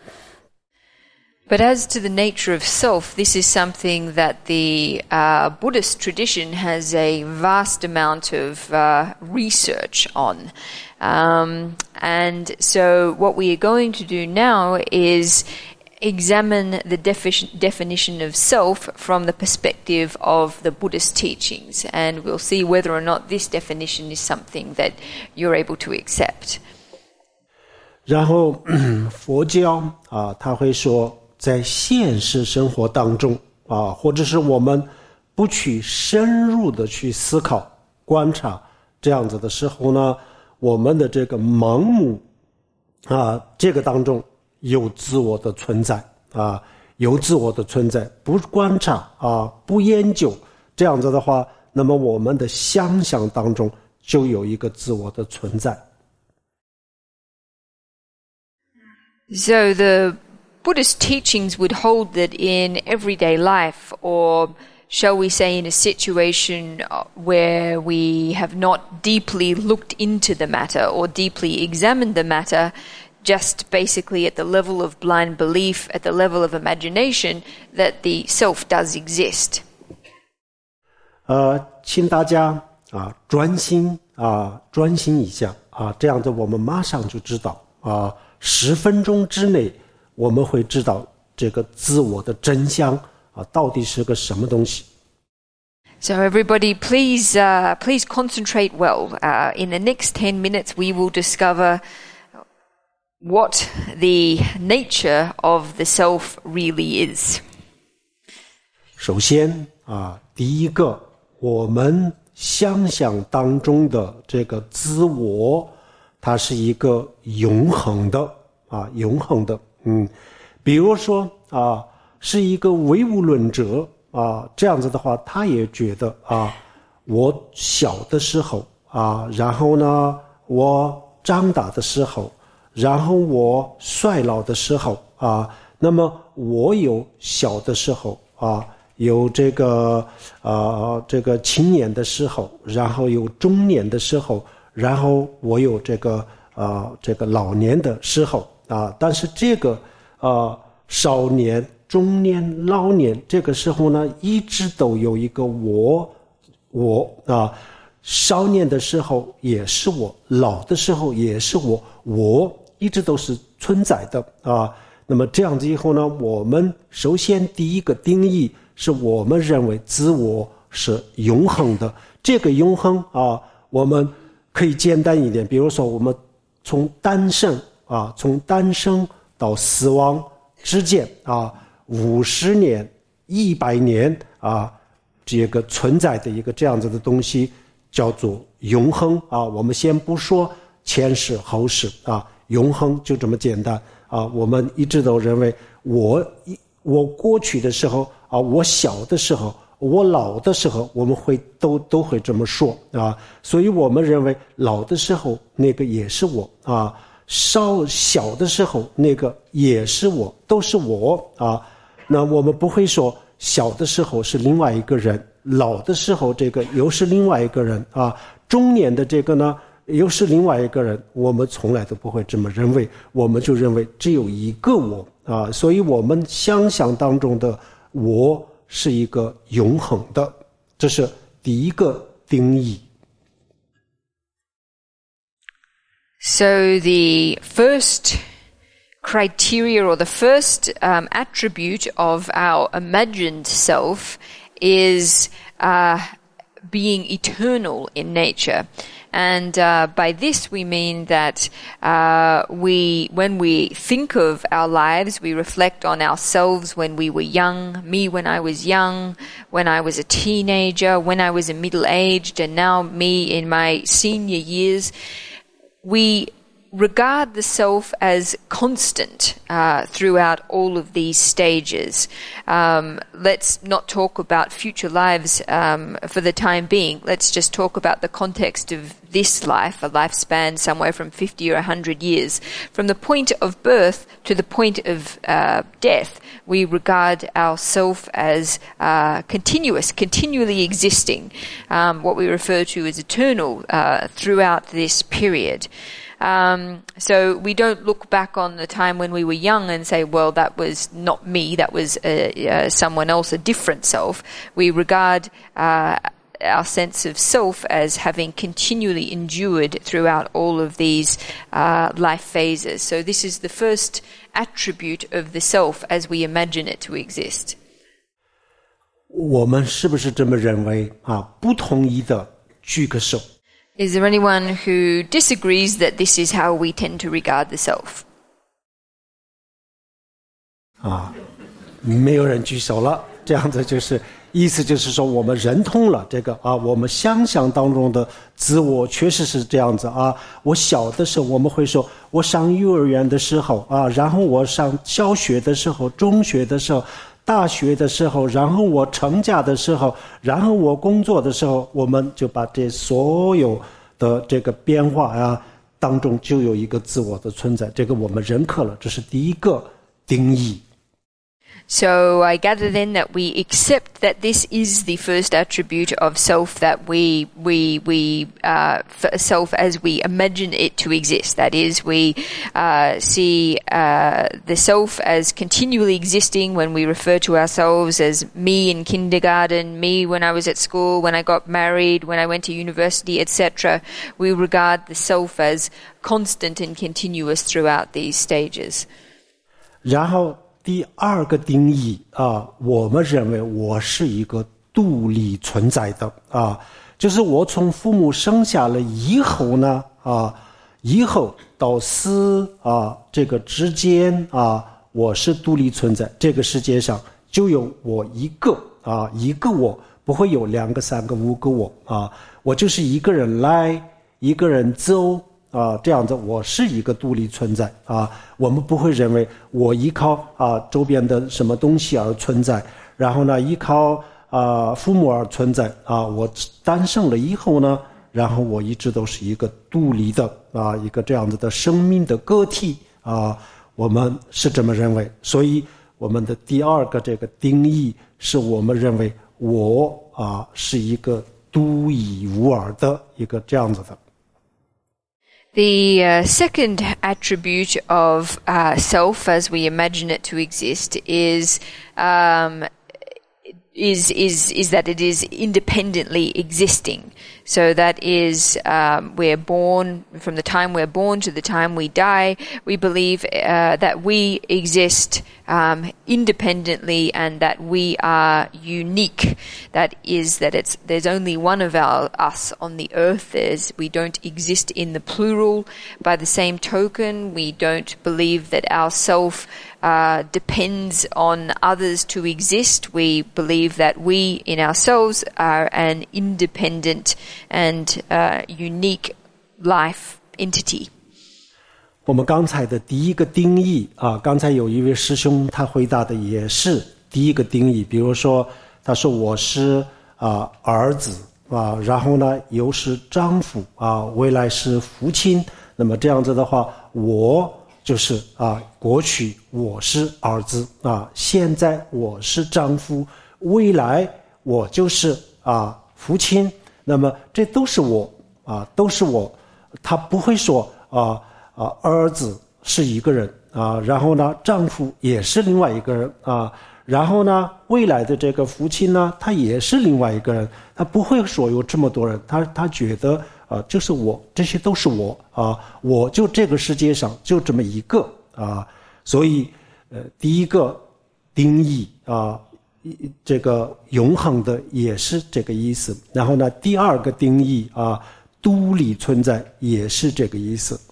But as to the nature of self, this is something that the uh, Buddhist tradition has a vast amount of uh, research on. Um, and so what we are going to do now is examine the defi- definition of self from the perspective of the Buddhist teachings. And we'll see whether or not this definition is something that you're able to accept. 然后佛教啊，他会说在现实生活当中啊，或者是我们不去深入的去思考观察这样子的时候呢，我们的这个盲目啊，这个当中有自我的存在啊，有自我的存在，不观察啊，不研究这样子的话，那么我们的想象当中就有一个自我的存在。 So the Buddhist teachings would hold that in everyday life, or shall we say in a situation where we have not deeply looked into the matter or deeply examined the matter, just basically at the level of blind belief, at the level of imagination, that the self does exist. 呃，请大家啊专心啊专心一下啊，这样子我们马上就知道啊，十分钟之内我们会知道这个自我的真相啊，到底是个什么东西。 So everybody, please, uh, please concentrate well. Uh, in the next ten minutes, we will discover what the nature of the self really is. 首先啊，第一个，我们想象当中的这个自我，它是一个永恒的啊，永恒的。嗯，比如说啊，是一个唯物论者啊，这样子的话，他也觉得啊，我小的时候啊，然后呢，我长大的时候，然后我衰老的时候啊，那么我有小的时候啊，有这个呃这个青年的时候，然后有中年的时候，然后我有这个呃这个老年的时候啊，但是这个呃少年、中年、老年这个时候呢，一直都有一个我我啊，少年的时候也是我，老的时候也是我，我一直都是存在的啊。那么这样子以后呢，我们首先第一个定义是我们认为自我是永恒的。这个永恒啊，我们可以简单一点，比如说我们从诞生啊，从诞生到死亡之间啊，五十年、一百年啊，这个存在的一个这样子的东西叫做永恒啊。我们先不说前世后世啊，永恒就这么简单啊。我们一直都认为我我过去的时候啊，我小的时候，我老的时候，我们会都都会这么说啊。所以我们认为老的时候那个也是我啊，稍小的时候那个也是我，都是我啊。那我们不会说小的时候是另外一个人，老的时候这个又是另外一个人啊，中年的这个呢又是另外一个人，我们从来都不会这么认为，我们就认为只有一个我啊，所以我们想象当中的我是一个永恒的，这是第一个定义。 So the first criteria or the first um, attribute of our imagined self is uh, being eternal in nature. And uh, by this we mean that uh, we, when we think of our lives, we reflect on ourselves when we were young, me when I was young, when I was a teenager, when I was a middle-aged, and now me in my senior years. We regard the self as constant uh, throughout all of these stages. Um, let's not talk about future lives um, for the time being. Let's just talk about the context of this life, a lifespan somewhere from fifty or one hundred years. From the point of birth to the point of uh, death, we regard ourself as uh, continuous, continually existing, um, what we refer to as eternal uh, throughout this period. Um, so we don't look back on the time when we were young and say, well, that was not me, that was uh, uh, someone else, a different self. We regard uh, our sense of self as having continually endured throughout all of these uh, life phases. So this is the first attribute of the self as we imagine it to exist. 我们是不是这么认为啊？不同意的举个手。 Is there anyone who disagrees that this is how we tend to regard the self? 啊，没有人举手了，这样子就是意思就是说我们认同了这个啊，我们想象当中的自我确实是这样子啊。我小的时候我们会说，我上幼儿园的时候啊，然后我上小学的时候、中学的时候、大学的时候，然后我成家的时候，然后我工作的时候，我们就把这所有的这个变化啊当中就有一个自我的存在，这个我们认可了，这是第一个定义。 So I gather then that we accept that this is the first attribute of self that we we we uh, self as we imagine it to exist. That is, we uh, see uh, the self as continually existing when we refer to ourselves as me in kindergarten, me when I was at school, when I got married, when I went to university, et cetera. We regard the self as constant and continuous throughout these stages. 然后第二个定义啊，我们认为我是一个独立存在的啊，就是我从父母生下来以后呢啊，以后到死啊这个之间啊，我是独立存在。这个世界上就有我一个啊，一个我，不会有两个、三个、五个我啊，我就是一个人来，一个人走。啊，这样子，我是一个独立存在啊。我们不会认为我依靠啊周边的什么东西而存在，然后呢，依靠啊父母而存在啊。我诞生了以后呢，然后我一直都是一个独立的啊一个这样子的生命的个体啊。我们是这么认为，所以我们的第二个这个定义是我们认为我啊是一个独一无二的一个这样子的。 The uh, second attribute of uh, self, as we imagine it to exist, is um, is is is that it is independently existing. So that is, um, we're born, from the time we're born to the time we die, we believe uh, that we exist um, independently and that we are unique. That is, that it's there's only one of our us on the earth. There's, we don't exist in the plural. By the same token, we don't believe that our self uh, depends on others to exist. We believe that we in ourselves are an independent and uh, unique life entity. 我们刚才的第一个定义啊，刚才有一位师兄他回答的也是第一个定义，比如说他说我是啊儿子啊，然后呢又是丈夫啊，未来是父亲，那么这样子的话，我就是啊过去我是儿子啊，现在我是丈夫，未来我就是啊父亲。那么这都是我啊，都是我，他不会说啊啊儿子是一个人啊，然后呢丈夫也是另外一个人啊，然后呢未来的这个父亲呢他也是另外一个人，他不会说有这么多人，他他觉得啊就是我，这些都是我啊，我就这个世界上就这么一个啊，所以呃第一个定义啊。这个永恒的也是这个意思，然后呢，第二个定义啊，独立存在也是这个意思。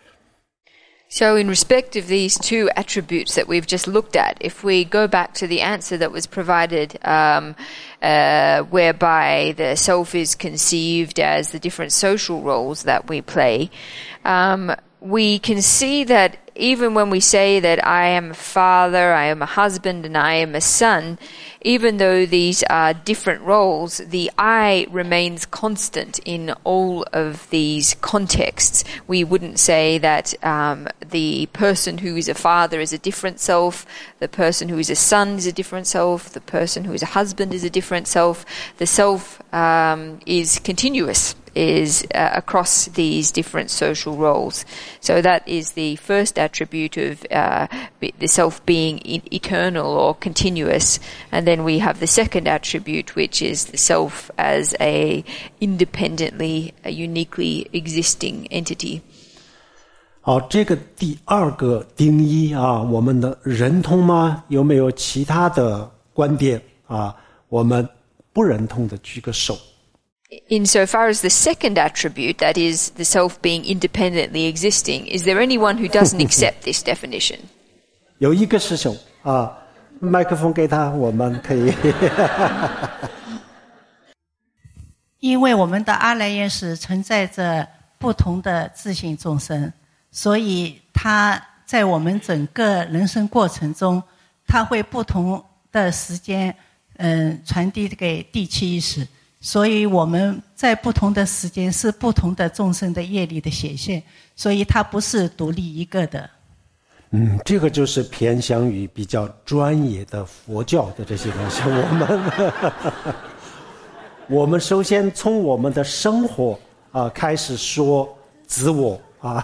So in respect of these two attributes that we've just looked at, if we go back to the answer that was provided, um, uh, whereby the self is conceived as the different social roles that we play, um, we can see that even when we say that I am a father, I am a husband, and I am a son, even though these are different roles, the I remains constant in all of these contexts. We wouldn't say that um, the person who is a father is a different self, the person who is a son is a different self, the person who is a husband is a different self. The self um, is continuous. Is uh, across these different social roles. So that is the first attribute of uh, the self being in eternal or continuous. And then we have the second attribute, which is the self as a independently, a uniquely existing entity. 好，这个第二个定义啊，我们的认同吗？有没有其他的观点啊？我们不认同的举个手。 Insofar as the second attribute, that is the self being independently existing, is there anyone who doesn't accept this definition? 有一个师兄啊，麦克风给他，我们可以。 因为我们的阿赖耶识存在着不同的自性众生，所以他在我们整个人生过程中，他会不同的时间，嗯，传递给第七意识。所以我们在不同的时间是不同的众生的业力的显现，所以它不是独立一个的。 嗯，这个就是偏向于比较专业的佛教的这些东西。我们我们首先从我们的生活啊、呃、开始说自我啊。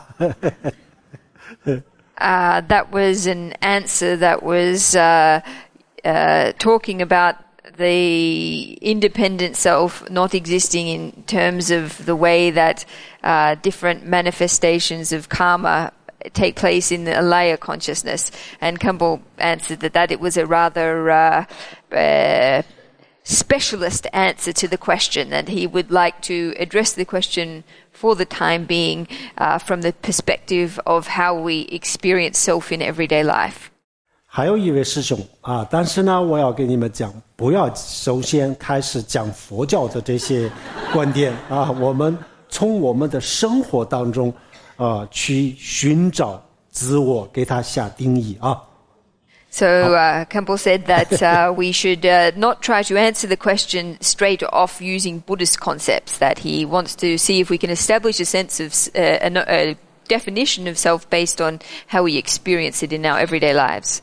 Uh, that was an answer that was uh, uh, talking about the independent self not existing in terms of the way that uh, different manifestations of karma take place in the alaya consciousness. And Khenpo answered that, that it was a rather uh, uh, specialist answer to the question, and he would like to address the question for the time being uh, from the perspective of how we experience self in everyday life. 还有一位师兄啊，但是呢，我要跟你们讲，不要首先开始讲佛教的这些观点啊，我们从我们的生活当中啊去寻找自我，给它下定义啊。 So uh, Khenpo said that uh, we should uh, not try to answer the question straight off using Buddhist concepts, that he wants to see if we can establish a sense of uh, a, a definition of self based on how we experience it in our everyday lives.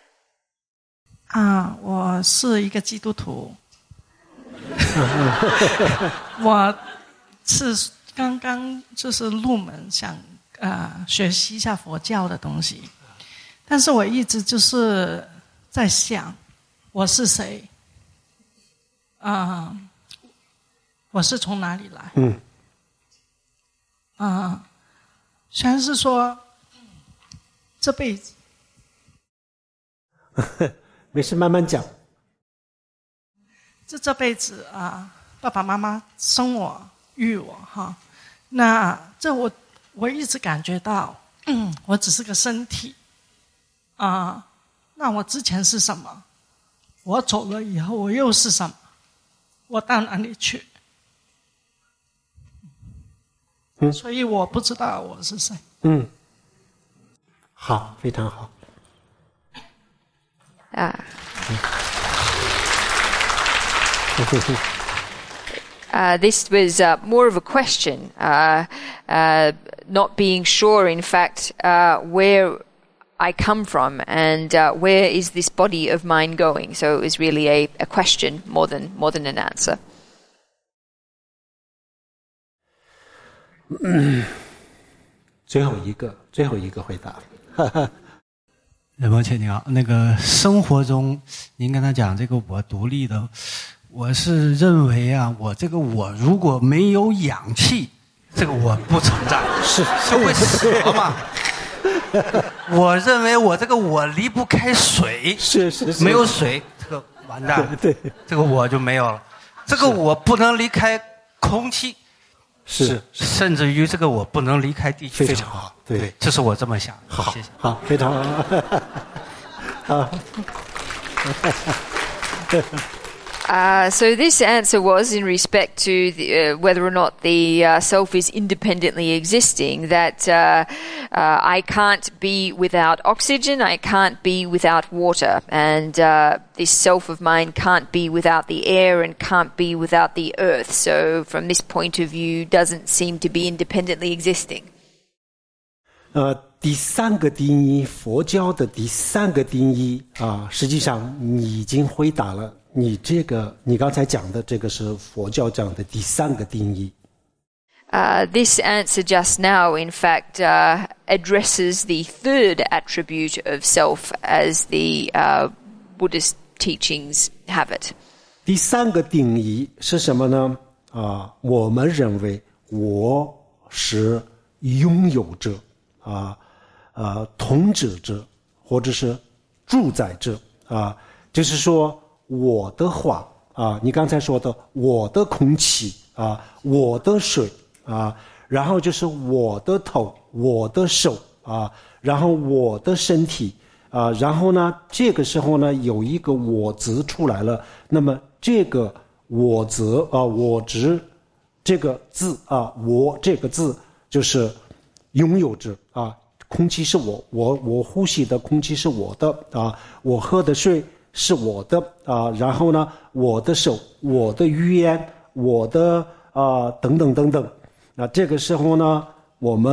啊，我是一个基督徒，我是刚刚就是入门，想啊、呃、学习一下佛教的东西。但是我一直就是在想，我是谁？啊、呃，我是从哪里来？嗯。啊、呃，虽然是说这辈子， 没事，慢慢讲。 这这辈子啊，爸爸妈妈生我育我哈，那这我我一直感觉到，嗯，我只是个身体。啊，那我之前是什么？我走了以后，我又是什么？我到哪里去？嗯，所以我不知道我是谁。 嗯，好，非常好。 啊。Uh, this was uh, more of a question, uh, uh, not being sure, in fact, uh, where I come from and uh, where is this body of mine going. So it was really a, a question more than more than an answer. 嗯，最后一个，最后一个回答。 任伯切你好，那个生活中您跟他讲这个我独立的，我是认为啊，我这个我如果没有氧气，这个我不存在， 是就会死了嘛。我认为我这个我离不开水， 是是是， 没有水，这个完蛋了， 对， 这个我就没有了。这个我不能离开空气， 是， 甚至于这个我不能离开地球。 非常好，对， 对，这是我这么想。 好， 谢谢。 好，非常好。好。 Uh, so this answer was in respect to the, uh, whether or not the uh, self is independently existing, that uh, uh, I can't be without oxygen, I can't be without water, and uh, this self of mine can't be without the air and can't be without the earth. So from this point of view, doesn't seem to be independently existing. 呃，第三个定义，佛教的第三个定义啊，实际上你已经回答了。你这个，你刚才讲的这个是佛教讲的第三个定义。 Uh, this answer just now, in fact, uh, addresses the third attribute of self as the uh, Buddhist teachings have it. 第三个定义是什么呢？啊，我们认为我是拥有者啊，呃，统治者或者是主宰者啊，就是说。我的话啊，你刚才说的我的空气啊，我的水啊，然后就是我的头，我的手啊，然后我的身体啊，然后呢，这个时候呢有一个我字出来了，那么这个我字啊，我执这个字啊，我这个字就是拥有者啊，空气是我，我我呼吸的空气是我的啊，我喝的水。是我的啊，然后呢，我的手，我的语言，我的啊等等等等。那这个时候呢，我们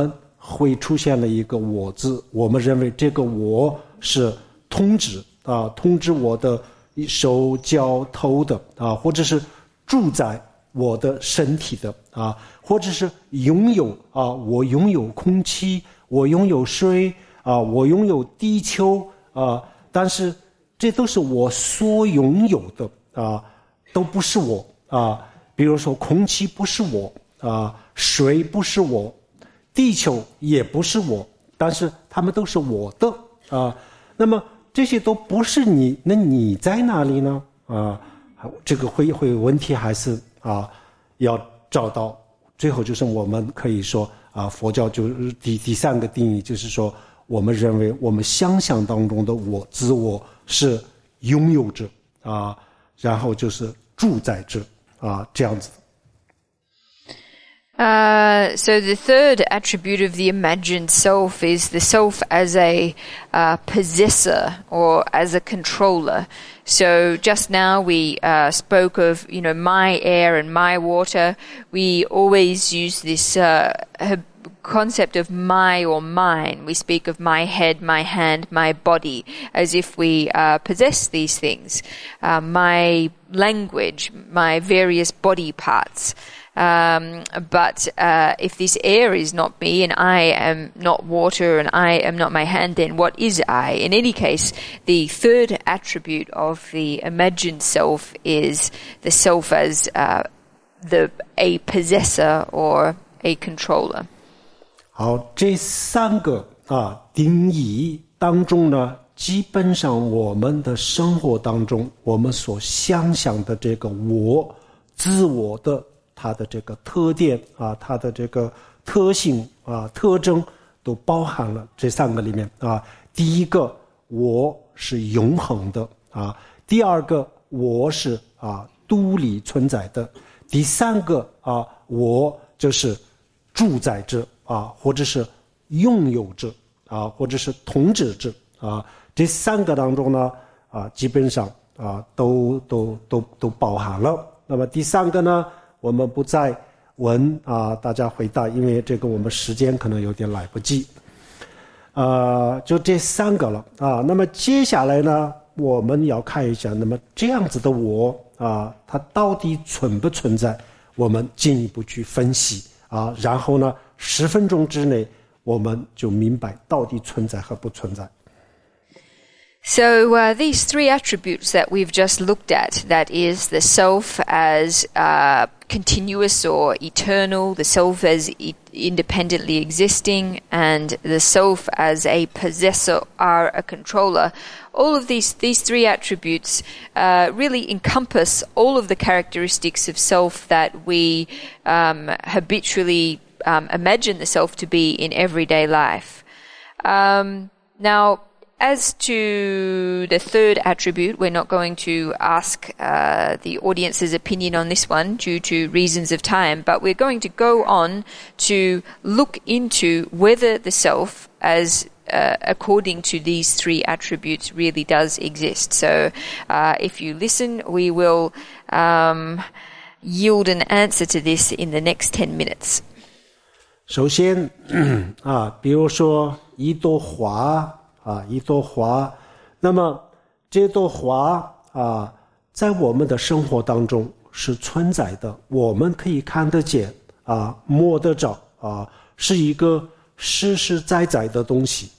会出现了一个我字，我们认为这个我是通知啊，通知我的手脚头的啊，或者是住在我的身体的啊，或者是拥有啊，我拥有空气，我拥有水啊，我拥有地球啊，但是这都是我所拥有的啊，都不是我啊。比如说空气不是我啊，水不是我，地球也不是我，但是他们都是我的啊。那么这些都不是你，那你在哪里呢？啊，这个会会有问题，还是啊要找到。最后就是我们可以说啊，佛教就是第第三个定义，就是说我们认为我们想象当中的我自我是拥有者啊，然后就是住在这啊这样子。 Uh, so the third attribute of the imagined self is the self as a uh, possessor or as a controller. So just now we uh, spoke of, you know, my air and my water. We always use this uh, concept of my or mine. We speak of my head, my hand, my body, as if we uh, possess these things. Uh, my language, my various body parts. Um, but uh, if this air is not me and I am not water and I am not my hand, then what is I? In any case, the third attribute of the imagined self is the self as uh, the a possessor or a controller. 好，这三个啊定义当中呢，基本上我们的生活当中，我们所想象的这个我、自我的。它的这个特点啊，它的这个特性啊、特征都包含了这三个里面啊。第一个，我是永恒的啊；第二个，我是啊独立存在的；第三个啊，我就是住在这啊，或者是拥有着啊，或者是统治着啊。这三个当中呢啊，基本上啊都都都都包含了。那么第三个呢？我们不再问啊，大家回答，因为这个我们时间可能有点来不及。呃，就这三个了啊。那么接下来呢，我们要看一下，那么这样子的我啊，它到底存不存在？我们进一步去分析啊，然后呢，十分钟之内我们就明白到底存在和不存在。 So uh, these three attributes that we've just looked at, that is the self as uh, continuous or eternal, the self as e- independently existing, and the self as a possessor or a controller, all of these, these three attributes uh, really encompass all of the characteristics of self that we um, habitually um, imagine the self to be in everyday life. Um, now, as to the third attribute, we're not going to ask uh, the audience's opinion on this one due to reasons of time, but we're going to go on to look into whether the self, as uh, according to these three attributes, really does exist. So uh, if you listen, we will um, yield an answer to this in the next ten minutes. 首先啊，比如说一朵花。啊，一朵花，那么这朵花啊，在我们的生活当中是存在的，我们可以看得见啊，摸得着啊，是一个实实在在的东西。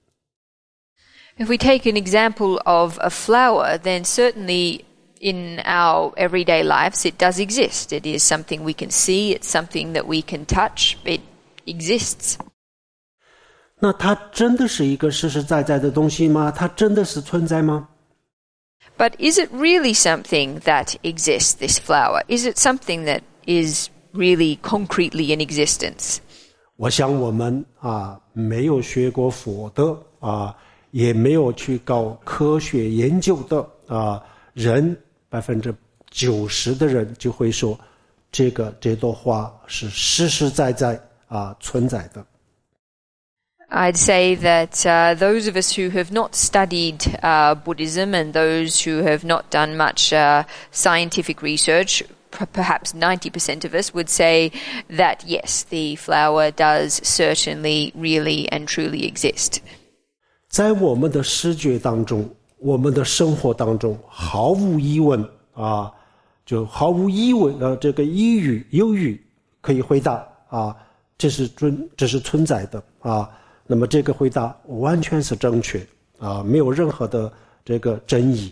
If we take an example of a flower, then certainly in our everyday lives it does exist. It is something we can see, it's something that we can touch, it exists. 那它真的是一个实实在在的东西吗？它真的是存在吗？ But is it really something that exists, this flower? Is it something that is really concretely in existence? 我想我们啊，没有学过佛的啊，也没有去搞科学研究的啊，人百分之九十的人就会说，这个这朵花是实实在在啊存在的。 I'd say that uh, those of us who have not studied uh, Buddhism and those who have not done much uh, scientific research, p- perhaps ninety percent of us would say that yes, the flower does certainly, really and truly exist. 在我们的视觉当中，我们的生活当中，毫无疑问啊，就毫无疑问的这个疑语犹豫可以回答啊，这是存这是存在的啊。那么这个回答完全是正确啊，没有任何的这个争议。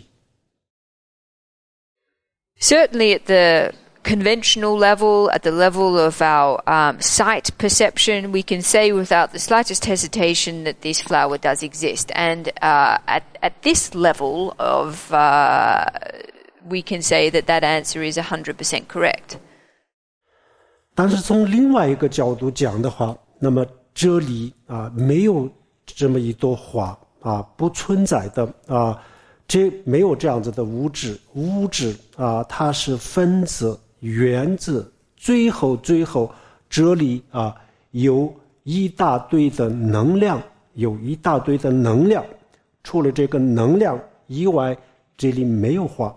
Certainly at the conventional level, at the level of our um, sight perception, we can say without the slightest hesitation that this flower does exist. And uh, at, at this level of, uh, we can say that that answer is one hundred percent correct. 但是从另外一个角度讲的话，那么这里啊没有这么一朵花啊，不存在的啊，这没有这样子的物质，物质啊它是分子、原子，最后最后这里啊有一大堆的能量，有一大堆的能量，除了这个能量以外，这里没有花。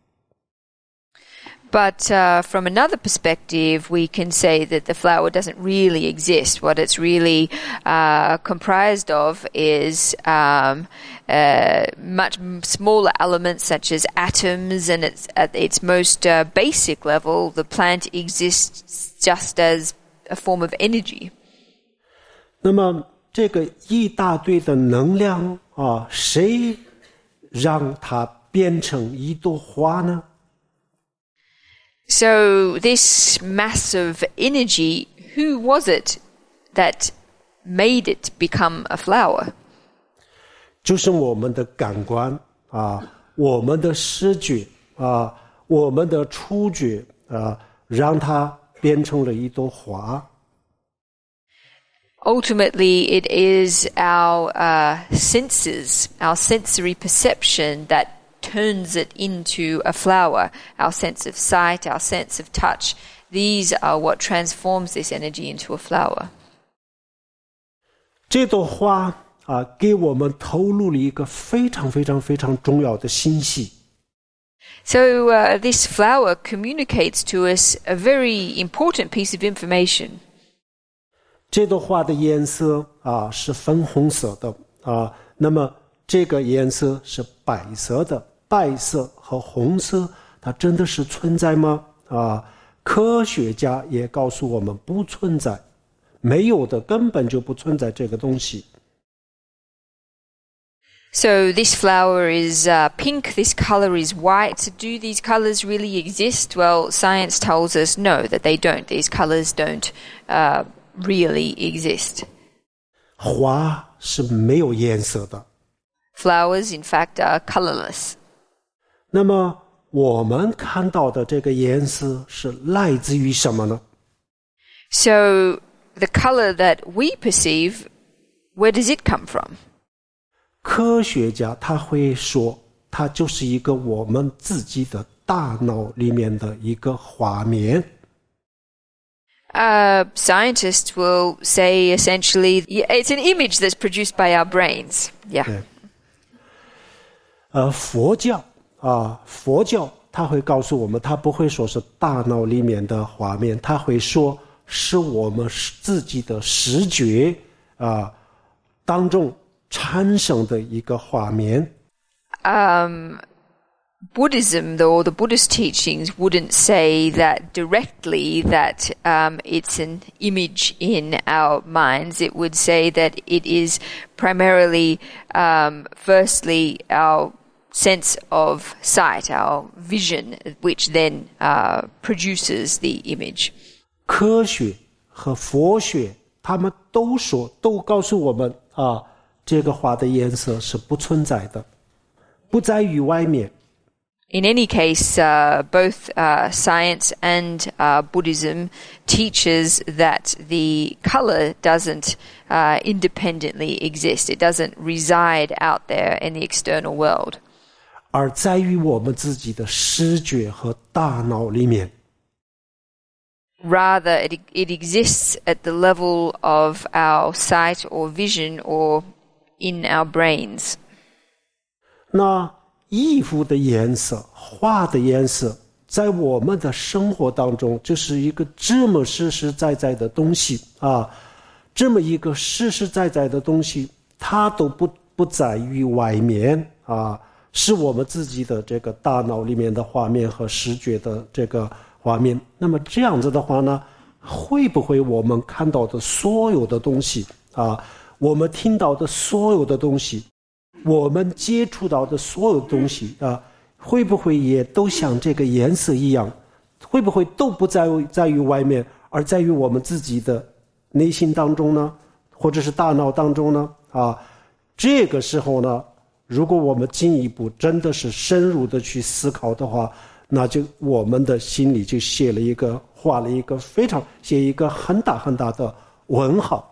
But uh, from another perspective, we can say that the flower doesn't really exist. What it's really uh, comprised of is um, uh, much smaller elements such as atoms, and it's, at its most uh, basic level, the plant exists just as a form of energy. 那么这个一大堆的能量啊，谁让它变成一朵花呢？ So this mass of energy, who was it that made it become a flower? 就是我们的感官啊，我们的视觉啊，我们的触觉啊，让它变成了一朵花。 Ultimately, it is our uh, senses, our sensory perception that turns it into a flower. Our sense of sight, our sense of touch, these are what transforms this energy into a flower. 这朵花啊，给我们透露了一个非常非常非常重要的信息。 So uh, this flower communicates to us a very important piece of information. 这朵花的颜色啊是粉红色的啊，那么这个颜色是白色的。白色和红色它真的是存在吗？啊，科学家也告诉我们不存在，没有的，根本就不存在这个东西。 So this flower is uh, pink, this color is white. Do these colors really exist? Well, science tells us no, that they don't. These colors don't uh, really exist. 花是没有颜色的。 Flowers, in fact, are colorless. 那么我们看到的这个颜色是来自于什么呢？ So the color that we perceive, where does it come from? 科学家他会说，它就是一个我们自己的大脑里面的一个画面。 Uh, scientists will say essentially, it's an image that's produced by our brains. Yeah. 对。呃，佛教。 啊，佛教他会告诉我们，他不会说是大脑里面的画面，他会说是我们自己的视觉啊当中产生的一个画面。 Um, Buddhism, though, the Buddhist teachings wouldn't say that directly that um, it's an image in our minds. It would say that it is primarily, um, firstly, our sense of sight, our vision, which then uh, produces the image. 科学和佛学，他们都说，都告诉我们啊，这个花的颜色是不存在的，不在于外面。 In any case, uh, both uh, science and uh, Buddhism teaches that the color doesn't uh, independently exist. It doesn't reside out there in the external world. 而在于我们自己的视觉和大脑里面。 rather it, it exists at the level of our sight or vision or in our brains. 那衣服的颜色、画的颜色，在我们的生活当中，这是一个这么实实在在的东西啊，这么一个实实在在的东西，它都不不在于外面啊，是我们自己的这个大脑里面的画面和视觉的这个画面。那么这样子的话呢，会不会我们看到的所有的东西啊，我们听到的所有的东西，我们接触到的所有东西啊，会不会也都像这个颜色一样，会不会都不在于在于外面，而在于我们自己的内心当中呢，或者是大脑当中呢？啊，这个时候呢，如果我们进一步真的是深入的去思考的话，那就我们的心里就写了一个画了一个非常写一个很大很大的问号。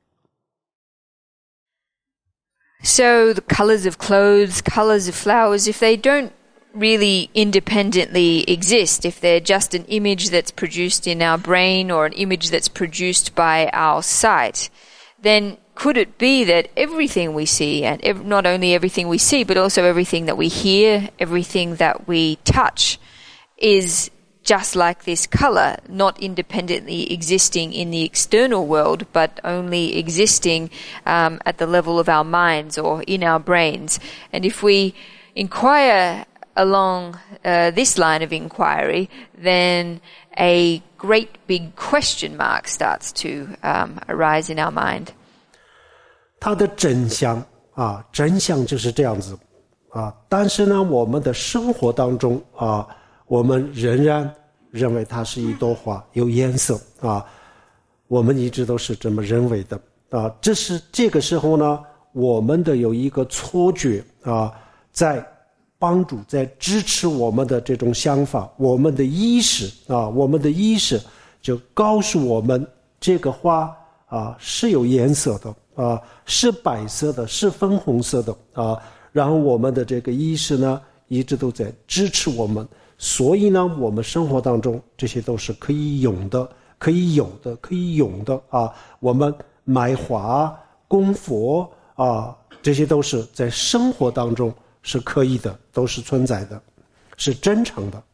So the colors of clothes, colors of flowers, if they don't really independently exist, if they're just an image that's produced in our brain or an image that's produced by our sight, then could it be that everything we see, and ev- not only everything we see, but also everything that we hear, everything that we touch, is just like this color, not independently existing in the external world, but only existing um, at the level of our minds or in our brains? And if we inquire along uh, this line of inquiry, then a great big question mark starts to um, arise in our mind. 它的真相啊，真相就是这样子啊。但是呢，我们的生活当中啊，我们仍然认为它是一朵花，有颜色啊。我们一直都是这么认为的啊。这是这个时候呢，我们的有一个错觉啊，在帮助、在支持我们的这种想法，我们的意识啊，我们的意识就告诉我们，这个花啊是有颜色的。啊，是白色的，是粉红色的啊。然后我们的这个意识呢，一直都在支持我们，所以呢，我们生活当中这些都是可以用的，可以有的，可以用的啊。我们买花、供佛啊，这些都是在生活当中是可以的，都是存在的，是真诚的。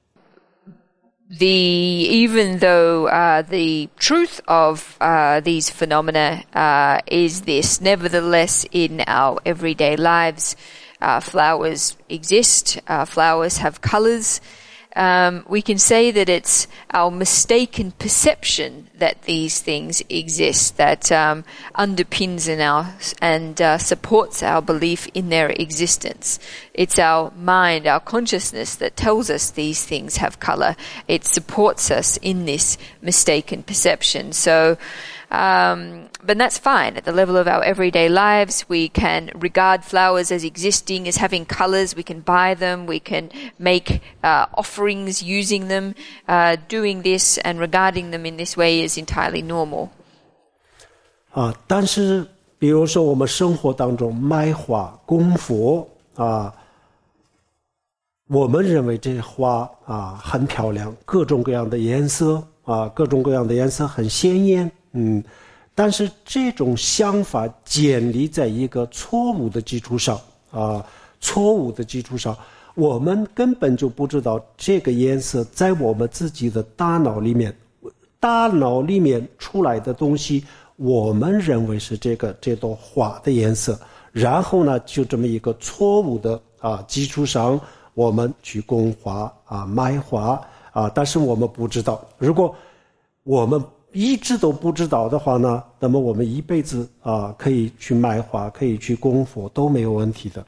The even though uh, the truth of uh, these phenomena uh, is this, nevertheless, in our everyday lives, uh, flowers exist. Uh, flowers have colors. Um, we can say that it's our mistaken perception that these things exist that um, underpins in our and uh, supports our belief in their existence. It's our mind, our consciousness that tells us these things have color. It supports us in this mistaken perception. So, um, but that's fine. At the level of our everyday lives, we can regard flowers as existing, as having colors. We can buy them. We can make uh, offerings using them. Uh, doing this and regarding them in this way is entirely normal. 啊，但是比如说我们生活当中买花供佛啊，我们认为这花啊很漂亮，各种各样的颜色啊，各种各样的颜色很鲜艳，嗯，但是这种想法建立在一个错误的基础上啊，错误的基础上，我们根本就不知道这个颜色在我们自己的大脑里面，大脑里面出来的东西，我们认为是这个这朵花的颜色，然后呢，就这么一个错误的啊基础上，我们去供花啊买花啊，但是我们不知道，如果我们一直都不知道的话呢，那么我们一辈子啊可以去买花，可以去供佛都没有问题的。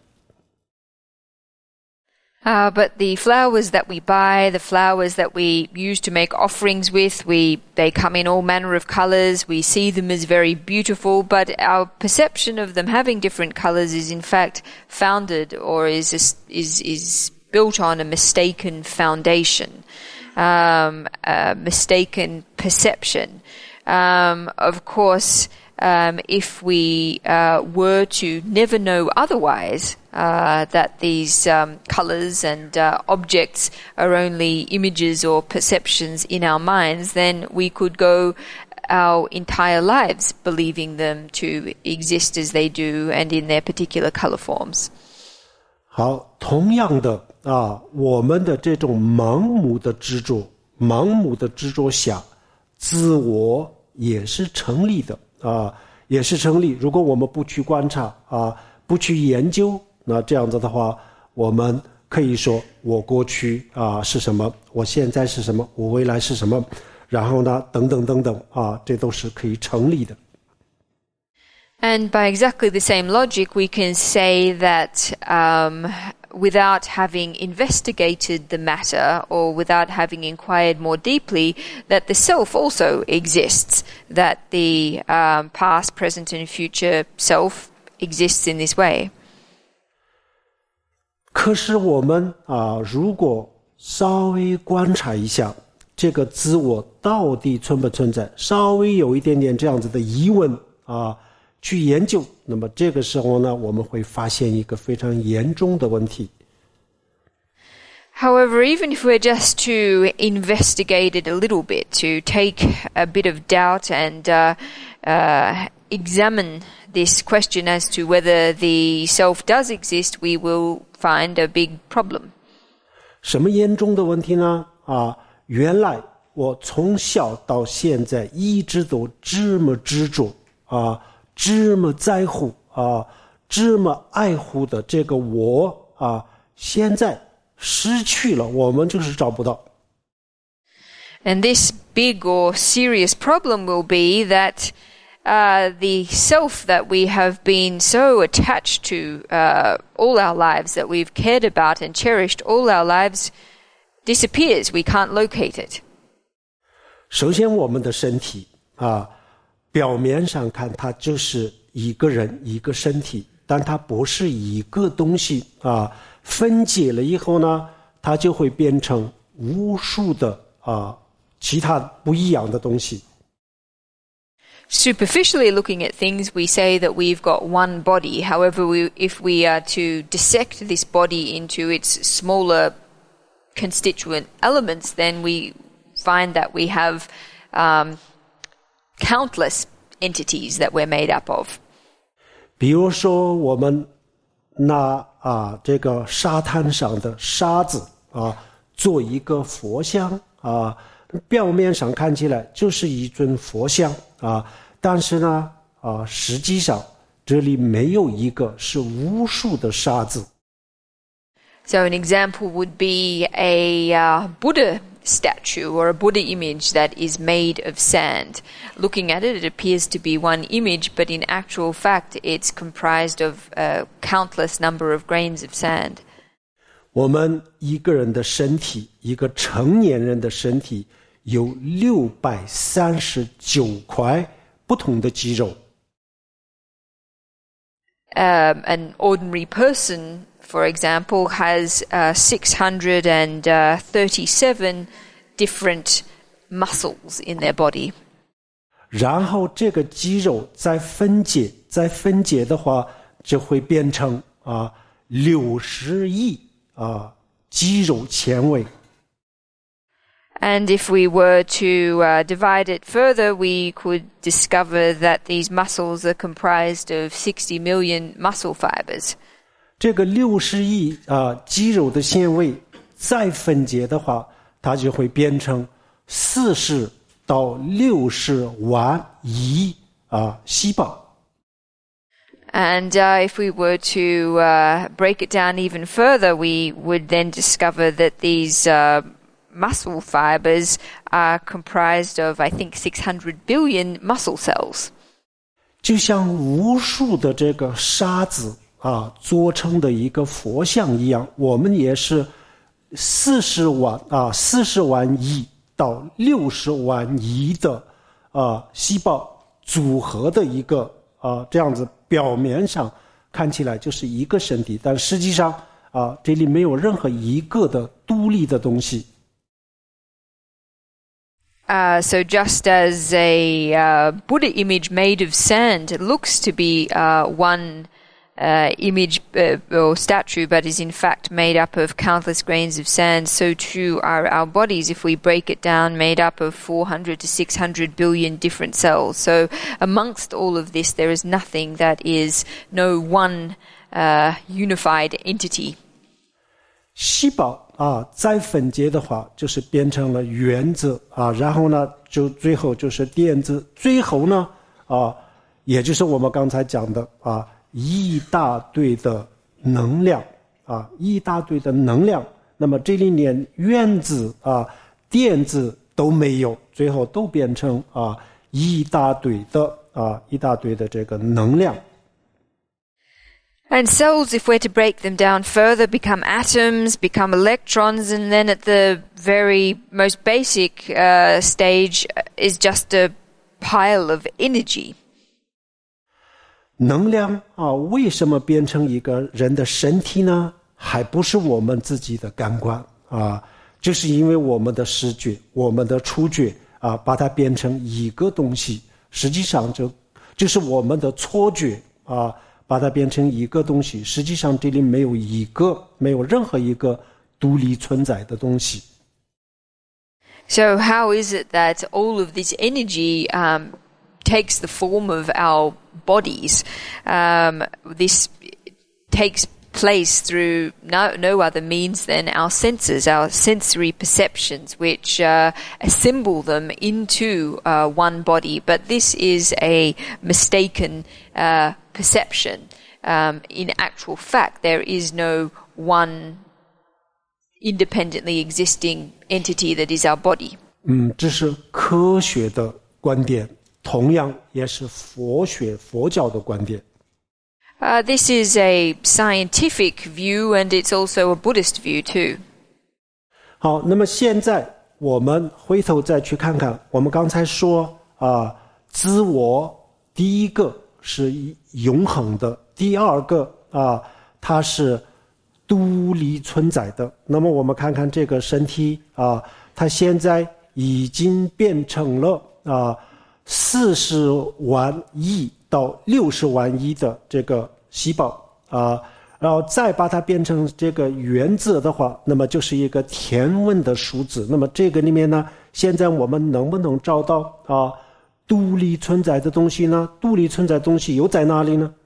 Uh, but the flowers that we buy, the flowers that we use to make offerings with, we they come in all manner of colors. We see them as very beautiful, but our perception of them having different colors is in fact founded or is is is built on a mistaken foundation, um, a mistaken perception. Um, of course, um, if we uh, were to never know otherwise uh, that these um, colors and uh, objects are only images or perceptions in our minds, then we could go our entire lives believing them to exist as they do and in their particular color forms. 好，同样的啊，我们的这种盲目的执着，盲目的执着下，自我也是成立的啊，也是成立。如果我们不去观察啊，不去研究，那这样子的话，我们可以说我过去啊是什么，我现在是什么，我未来是什么，然后呢，等等等等啊，这都是可以成立的。 And by exactly the same logic, we can say that um, without having investigated the matter or without having inquired more deeply, that the self also exists, that the um, past, present and future self exists in this way. 可是我们啊，如果稍微观察一下这个自我到底存不存在，稍微有一点点这样子的疑问啊，去研究，那么这个时候呢，我们会发现一个非常严重的问题。 However, even if we're just to investigate it a little bit, to take a bit of doubt and uh, uh, examine this question as to whether the self does exist, we will find a big problem. 什么严重的问题呢？啊，原来我从小到现在一直都这么执着啊，这么在乎啊，这么爱护的这个我啊，现在失去了，我们就是找不到。 And this big or serious problem will be that uh, the self that we have been so attached to uh, all our lives, that we've cared about and cherished all our lives, disappears. We can't locate it. 首先，我们的身体啊，表面上看它就是一个人一个身体，但它不是一个东西啊。分解了以后呢，它就会变成无数的啊其他不一样的东西。 Superficially looking at things, we say that we've got one body. However, we, if we are to dissect this body into its smaller constituent elements, then we find that we have um, countless entities that we're made up of. 比如说，我们拿啊这个沙滩上的沙子啊做一个佛像啊，表面上看起来就是一尊佛像啊，但是呢啊实际上这里没有一个，是无数的沙子。 So an example would be a uh, Buddha statue or a Buddha image that is made of sand. Looking at it, it appears to be one image, but in actual fact, it's comprised of a countless number of grains of sand. 我们一个人的身体，一个成年人的身体，有六百三十九块不同的肌肉。 Um, an ordinary person, for example, has uh, six hundred thirty-seven different muscles in their body. 然后这个肌肉再分解，再分解的话，就会变成啊六十亿啊肌肉纤维。 And if we were to uh, divide it further, we could discover that these muscles are comprised of sixty million muscle fibers. 这个六十亿啊肌肉的纤维再分解的话，它就会变成四十到六十万亿啊细胞。 And uh, if we were to uh, break it down even further, we would then discover that these uh, muscle fibers are comprised of, I think, six hundred billion muscle cells. 就像无数的这个沙子啊做成的一个佛像一样，我们也是四十万啊四十万亿到六十万亿的啊细胞组合的一个啊这样子，表面上看起来就是一个身体，但实际上啊这里没有任何一个的独立的东西。 Uh, so just as a uh, Buddha image made of sand looks to be uh, one uh, image uh, or statue, but is in fact made up of countless grains of sand, so too are our bodies, if we break it down, made up of four hundred to six hundred billion different cells. So amongst all of this, there is nothing that is no one uh, unified entity. 细胞啊，再分解的话，就是变成了原子啊，然后呢，就最后就是电子，最后呢，啊，也就是我们刚才讲的啊，一大堆的能量啊，一大堆的能量。那么这里连原子啊、电子都没有，最后都变成啊一大堆的啊一大堆的这个能量。 And cells, if we're to break them down further, become atoms, become electrons, and then at the very most basic uh, stage is just a pile of energy. 能量啊，为什么变成一个人的身体呢？还不是我们自己的感官啊，就是因为我们的视觉、我们的触觉啊，把它变成一个东西。实际上就就是我们的错觉啊。把它变成一个东西，实际上这里没有一个，没有任何一个独立存在的东西。 So how is it that all of this energy um, takes the form of our bodies? Um, this takes place through no, no other means than our senses, our sensory perceptions, which uh, assemble them into uh, one body. But this is a mistaken uh, perception. Um, in actual fact, there is no one independently existing entity that is our body. 嗯，这是科学的观点，同样也是佛学佛教的观点。 Uh, this is a scientific view, and it's also a Buddhist view too. 好，那么现在我们回头再去看看，我们刚才说啊，自我第一个是永恒的，第二个啊，它是独立存在的。那么我们看看这个身体啊，它现在已经变成了啊四十万亿到六十万亿的这个细胞啊，然后再把它变成这个原子的话，那么就是一个天文的数字。那么这个里面呢，现在我们能不能找到啊独立存在的东西呢？独立存在的东西又在哪里呢？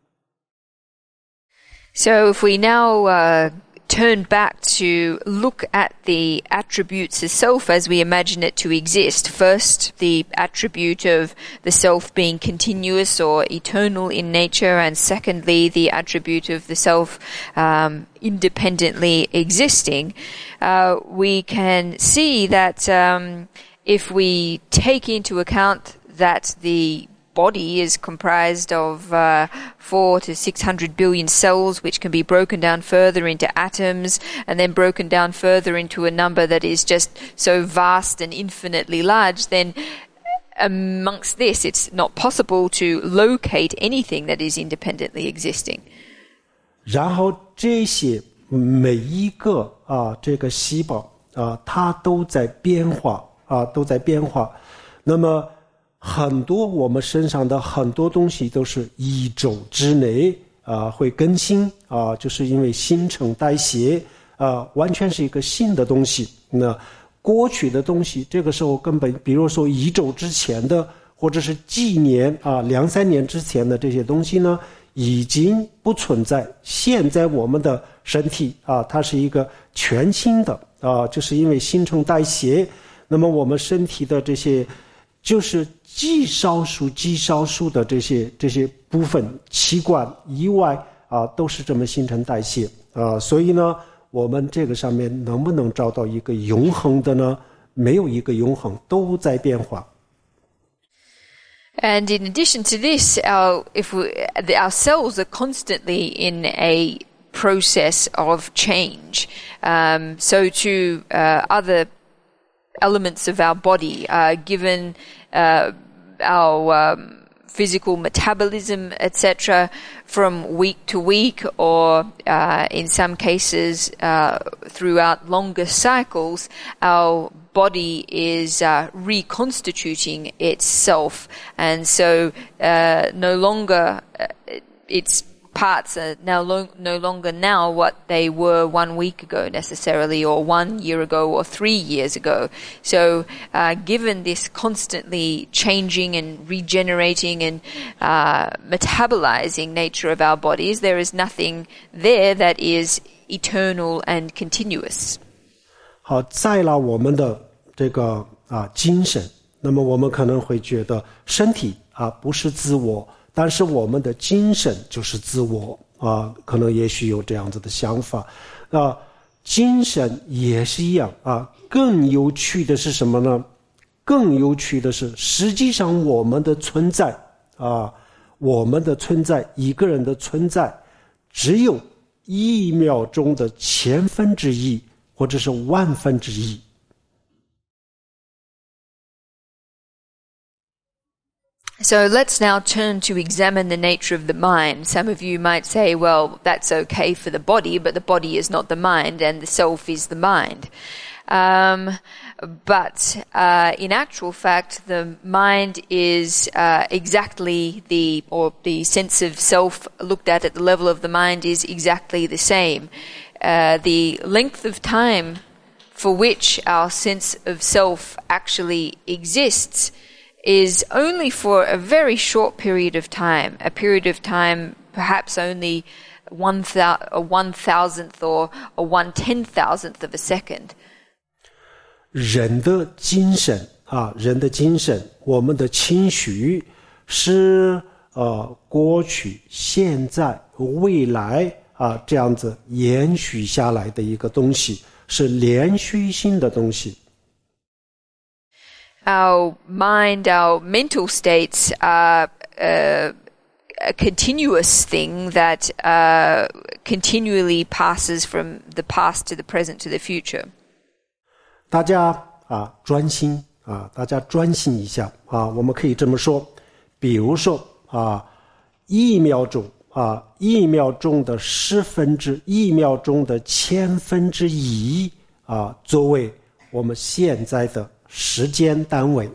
So if we now uh, turn back to look at the attributes of self as we imagine it to exist. First, the attribute of the self being continuous or eternal in nature, and secondly, the attribute of the self um, independently existing. Uh, we can see that um, if we take into account that the body is comprised of uh, four to six hundred billion cells, which can be broken down further into atoms, and then broken down further into a number that is just so vast and infinitely large. Then, amongst this, it's not possible to locate anything that is independently existing. 然后这些每一个啊，这个细胞啊，它都在变化啊，都在变化。那么很多我们身上的很多东西都是一周之内啊会更新啊，就是因为新陈代谢啊，完全是一个新的东西。那过去的东西，这个时候根本，比如说一周之前的，或者是几年啊两三年之前的这些东西呢，已经不存在。现在我们的身体啊，它是一个全新的啊，就是因为新陈代谢，那么我们身体的这些就是极少数极少数的这些这些部分器官以外啊，都是这么新陈代谢啊，所以呢，我们这个上面能不能找到一个永恒的呢？没有一个永恒，都在变化。 And in addition to this, our if we, our cells are constantly in a process of change. Um, so too, uh, other elements of our body, uh, given uh, our um, physical metabolism, et cetera, from week to week, or uh, in some cases uh, throughout longer cycles, our body is uh, reconstituting itself, and so uh, no longer uh, its parts are now lo- no longer now what they were one week ago necessarily, or one year ago, or three years ago. So uh, given this constantly changing and regenerating and uh, metabolizing nature of our bodies, there is nothing there that is eternal and continuous. 好，再来我们的这个啊精神，那么我们可能会觉得身体啊不是自我，但是我们的精神就是自我啊，可能也许有这样子的想法啊。精神也是一样啊。更有趣的是什么呢？更有趣的是，实际上我们的存在啊，我们的存在，一个人的存在，只有一秒钟的千分之一，或者是万分之一。 So let's now turn to examine the nature of the mind. Some of you might say, well, that's okay for the body, but the body is not the mind, and the self is the mind. Um, but uh, in actual fact, the mind is uh, exactly the, or the sense of self looked at at the level of the mind is exactly the same. Uh, the length of time for which our sense of self actually exists is only for a very short period of time, a period of time perhaps only one thou- a one thousandth or a one ten thousandth of a second. 人的精神啊，人的精神，我们的情绪是呃过去、现在、未来啊这样子延续下来的一个东西，是连续性的东西。 Our mind, our mental states are uh, a continuous thing that uh, continually passes from the past to the present to the future. 大家啊专心啊，大家专心一下啊，我们可以这么说，比如说啊，一秒钟啊，一秒钟的十分之一秒钟的千分之一啊，作为我们现在的时间单位。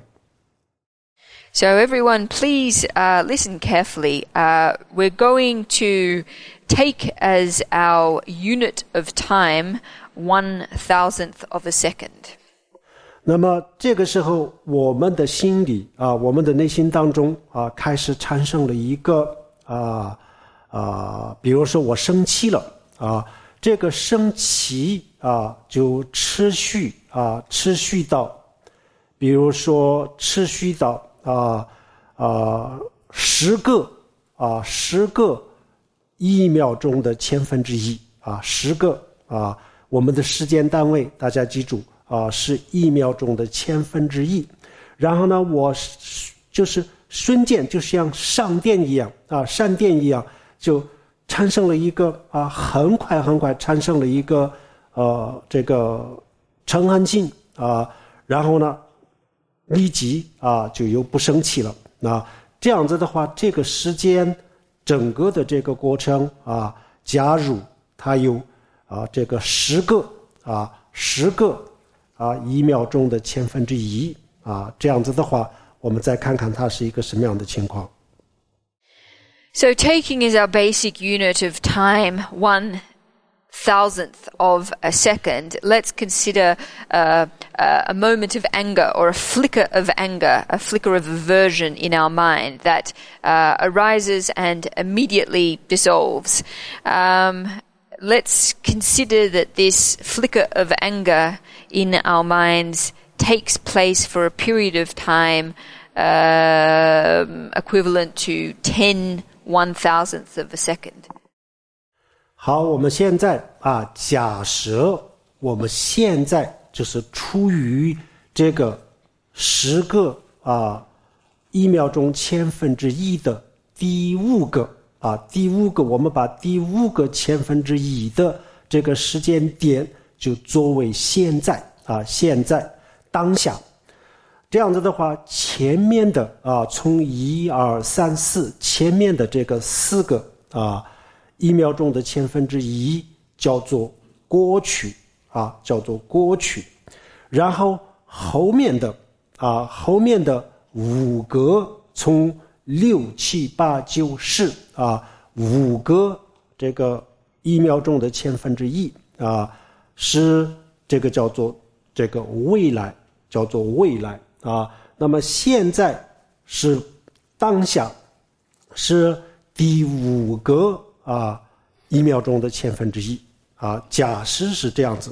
So everyone, please uh, listen carefully. Uh, we're going to take as our unit of time one thousandth of a second. 那么这个时候，我们的心里啊，我们的内心当中啊，开始产生了一个啊啊，比如说我生气了啊，这个生气啊就持续啊，持续到。比如说，持续到啊啊十个啊十个一秒钟的千分之一啊十个啊，我们的时间单位大家记住啊是一秒钟的千分之一。然后呢，我就是瞬间就像上电一样啊闪电一样，就产生了一个啊很快很快产生了一个呃这个陈安静啊，然后呢。立即啊就又不生气了。那这样子的话，这个时间整个的这个过程啊，假如它有啊这个十个啊十个啊一秒钟的千分之一啊，这样子的话，我们再看看它是一个什么样的情况。 So taking as our basic unit of time one thousandth of a second, let's consider uh, uh, a moment of anger or a flicker of anger, a flicker of aversion in our mind that uh, arises and immediately dissolves. Um, let's consider that this flicker of anger in our minds takes place for a period of time uh, equivalent to ten one thousandths of a second. 好，我们现在啊，假设我们现在就是处于这个十个啊一秒钟千分之一的第五个啊，第五个，我们把第五个千分之一的这个时间点就作为现在啊，现在当下。这样子的话，前面的啊，从一二三四前面的这个四个啊。一秒钟的千分之一叫做过去啊，叫做过去。然后后面的啊后面的五个从六七八九十啊五个这个一秒钟的千分之一啊是这个叫做这个未来，叫做未来啊。那么现在是当下，是第五个啊一秒钟的千分之一啊。假设是这样子。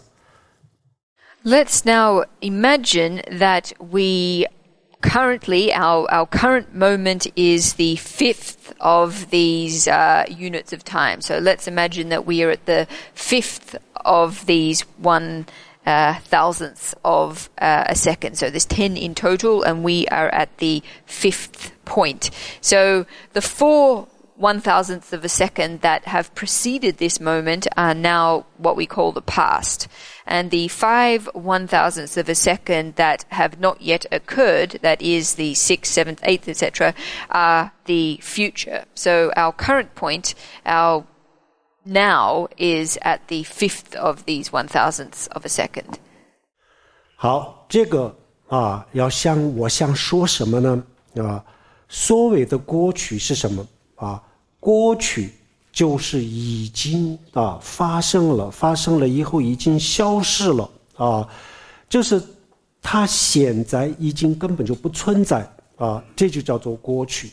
Let's now imagine that we currently, our, our current moment is the fifth of these uh, units of time. So let's imagine that we are at the fifth of these one uh, thousandths of uh, a second. So there's ten in total, and we are at the fifth point. So the four one thousandths of a second that have preceded this moment are now what we call the past. And the five one thousandths of a second that have not yet occurred, that is the sixth, seventh, eighth, et cetera, are the future. So our current point, our now, is at the fifth of these one thousandths of a second. 好，这个啊，要想我想说什么呢？啊，所谓的过去是什么啊？过去就是已经啊发生了，发生了以后已经消失了啊，就是它现在已经根本就不存在啊，这就叫做过去。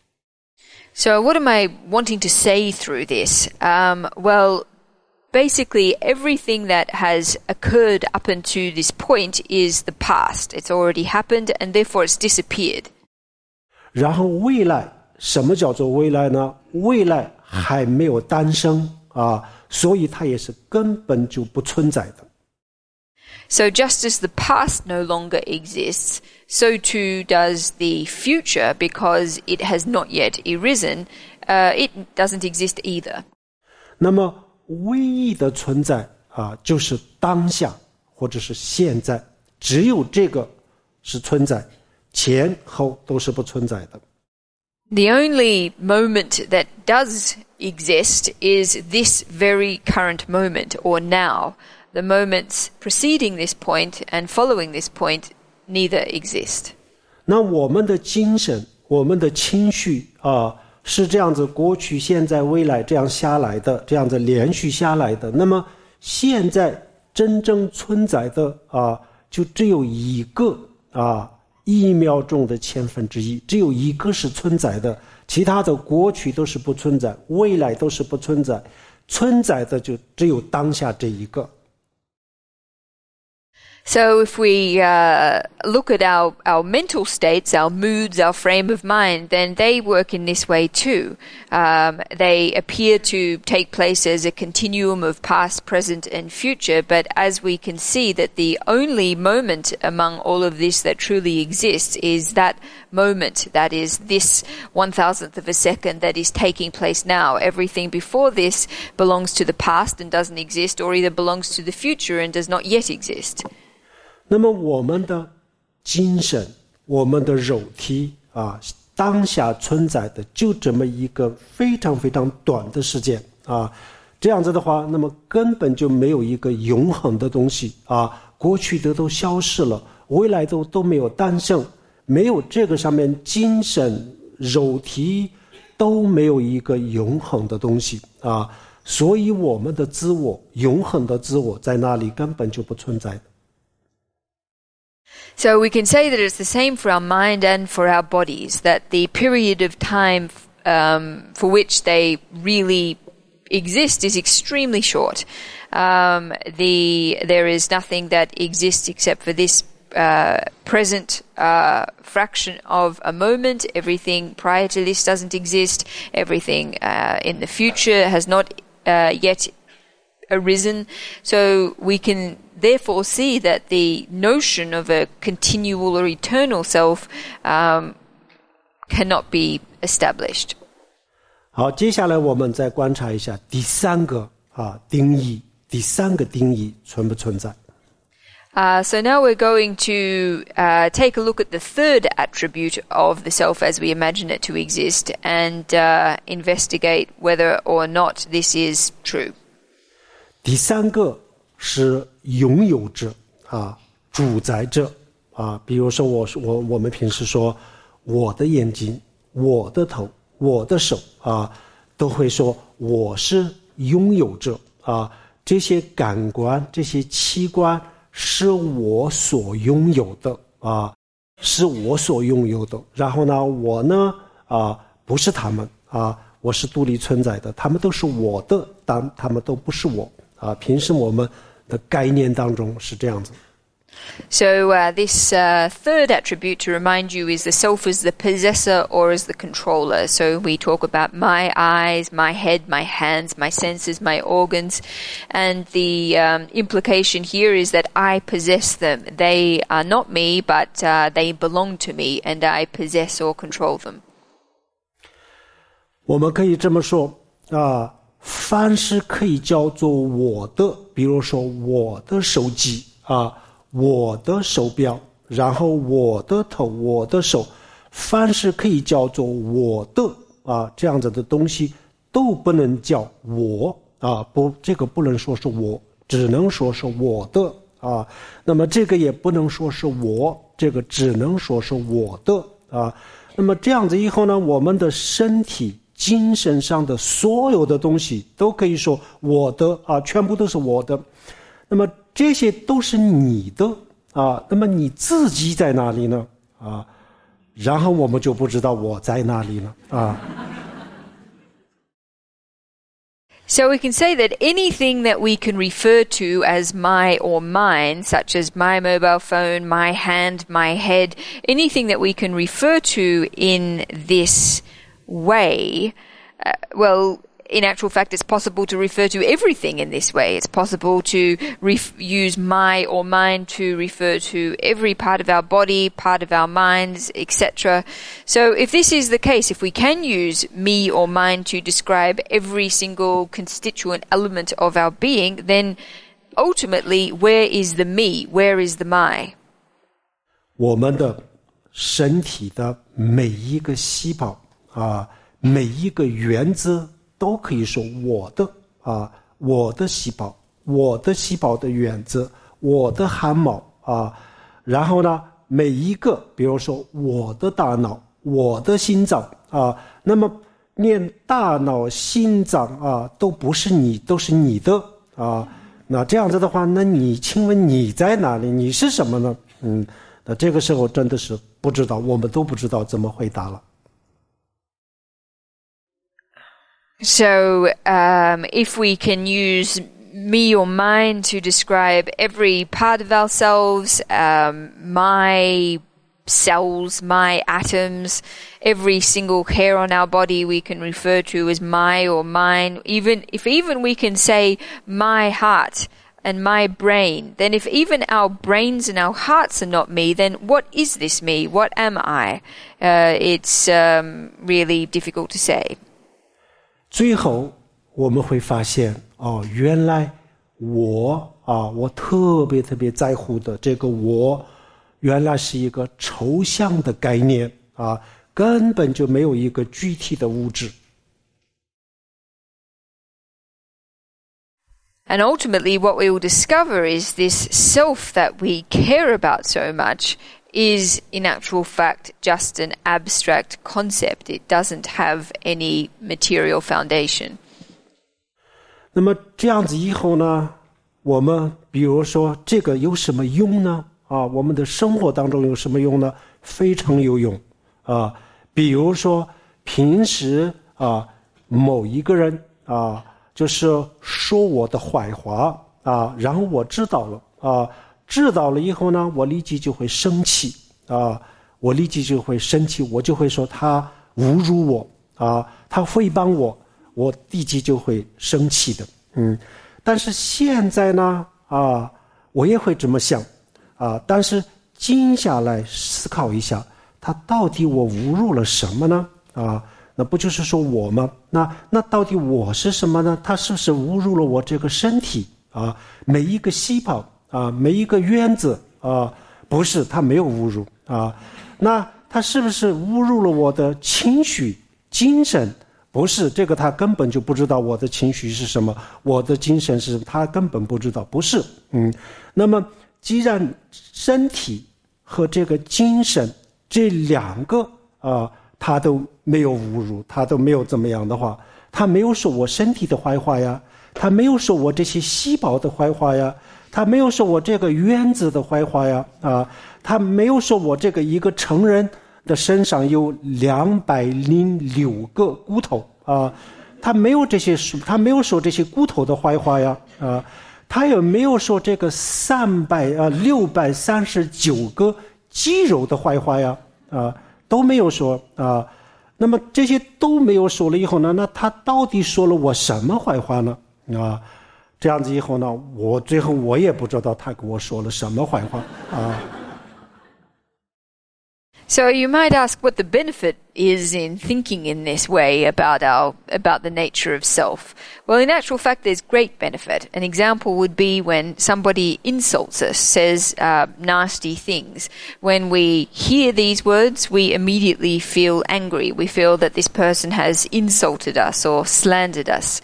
So what am I wanting to say through this? Um, well, basically everything that has occurred up until this point is the past. It's already happened, and therefore it's disappeared. 然后未来，什么叫做未来呢？未来还没有诞生啊，所以它也是根本就不存在的。 So just as the past no longer exists, so too does the future, because it has not yet arisen. Uh, it doesn't exist either. 那么唯一的存在啊，就是当下或者是现在，只有这个是存在，前后都是不存在的。 The only moment that does exist is this very current moment, or now. The moments preceding this point and following this point neither exist. 那我们的精神，我们的情绪啊，是这样子过去、现在、未来这样下来的，这样子连续下来的。那么现在真正存在的啊，就只有一个啊，一秒钟的千分之一，只有一个是存在的，其他的过去都是不存在，未来都是不存在，存在的就只有当下这一个。 So if we uh, look at our, our mental states, our moods, our frame of mind, then they work in this way too. Um, they appear to take place as a continuum of past, present, and future, but as we can see that the only moment among all of this that truly exists is that moment, that is this one thousandth of a second that is taking place now. Everything before this belongs to the past and doesn't exist, or either belongs to the future and does not yet exist. 那么我们的精神，我们的肉体啊，当下存在的就这么一个非常非常短的时间啊，这样子的话，那么根本就没有一个永恒的东西啊，过去的都消失了，未来都都没有诞生，没有这个上面精神、肉体都没有一个永恒的东西啊，所以我们的自我，永恒的自我在那里根本就不存在的。 So we can say that it's the same for our mind and for our bodies, that the period of time um, for which they really exist is extremely short. Um, the there is nothing that exists except for this uh, present uh, fraction of a moment. Everything prior to this doesn't exist. Everything uh, in the future has not uh, yet arisen. So we can therefore see that the notion of a continual or eternal self um, cannot be established. 好，接下来我们再观察一下第三个啊定义，第三个定义存不存在？ Uh, so now we're going to uh, take a look at the third attribute of the self as we imagine it to exist, and uh, investigate whether or not this is true. 第三个是拥有者啊，主宰者啊，比如说我我我们平时说我的眼睛、我的头、我的手啊，都会说我是拥有者啊，这些感官、这些器官是我所拥有的啊，是我所拥有的。然后呢，我呢啊不是他们啊，我是独立存在的，他们都是我的，但他们都不是我啊。平时我们的概念当中是这样子。 So uh, this uh, third attribute to remind you is the self as the possessor or as the controller. So we talk about my eyes, my head, my hands, my senses, my organs. And the um, implication here is that I possess them. They are not me, but uh, they belong to me, and I possess or control them. 我们可以这么说啊，凡是可以叫做我的，比如说我的手机啊，我的手表，然后我的头，我的手，凡是可以叫做我的啊，这样子的东西都不能叫我啊，不，这个不能说是我，只能说是我的啊。那么这个也不能说是我，这个只能说是我的啊。那么这样子以后呢，我们的身体、精神上的所有的东西都可以说我的啊，全部都是我的。那么这些都是你的啊，那么你自己在哪里呢？啊，然后我们就不知道我在哪里了啊。 So we can say that anything that we can refer to as my or mine, such as my mobile phone, my hand, my head, anything that we can refer to in this way, uh, well, in actual fact, it's possible to refer to everything in this way. It's possible to ref- use my or mine to refer to every part of our body, part of our minds, et cetera. So if this is the case, if we can use me or mine to describe every single constituent element of our being, then ultimately, where is the me? Where is the my? 我们的身体的每一个细胞啊，每一个原子都可以说我的啊，我的细胞，我的细胞的原子，我的汗毛啊，然后呢，每一个，比如说我的大脑，我的心脏啊，那么连大脑、心脏啊都不是你，都是你的啊。那这样子的话，那你请问你在哪里？你是什么呢？嗯，那这个时候真的是不知道，我们都不知道怎么回答了。 So, um, if we can use me or mine to describe every part of ourselves, um, my cells, my atoms, every single hair on our body we can refer to as my or mine. Even if even we can say my heart and my brain, then if even our brains and our hearts are not me, then what is this me? What am I? Uh, it's um, really difficult to say. 最后我们会发现哦，原来我啊，我特别特别在乎的这个我，原来是一个抽象的概念啊，根本就没有一个具体的物质。 And ultimately what we will discover is this self that we care about so much is in actual fact just an abstract concept. It doesn't have any material foundation. 那么这样子以后呢，我们比如说这个有什么用呢？啊，我们的生活当中有什么用呢？非常有用啊。比如说平时啊，某一个人啊，就是说我的坏话啊，然后我知道了啊。知道了以后呢，我立即就会生气啊，我立即就会生气，我就会说他侮辱我啊，他诽谤我，我立即就会生气的。嗯，但是现在呢啊，我也会这么想啊，但是静下来思考一下，他到底我侮辱了什么呢？啊，那不就是说我吗？那那到底我是什么呢？他是不是侮辱了我这个身体啊？每一个细胞啊，每一个原子啊，不是，他没有侮辱啊。那他是不是侮辱了我的情绪、精神？不是，这个他根本就不知道我的情绪是什么，我的精神是什么，他根本不知道，不是。嗯，那么既然身体和这个精神这两个啊，他都没有侮辱，他都没有怎么样的话，他没有说我身体的坏话呀，他没有说我这些细胞的坏话呀，他没有说我这个原子的坏话呀，啊，他没有说我这个一个成人的身上有两百零六个骨头啊，他没有这些，他没有说这些骨头的坏话呀，啊，他也没有说这个三百啊六百三十九个肌肉的坏话呀，啊，都没有说啊。那么这些都没有说了以后呢，那他到底说了我什么坏话呢？啊，这样子以后呢，我最后我也不知道他给我说了什么坏话啊。 So you might ask what the benefit is in thinking in this way about our about the nature of self. Well, in actual fact, there's great benefit. An example would be when somebody insults us, says uh, nasty things. When we hear these words, we immediately feel angry. We feel that this person has insulted us or slandered us.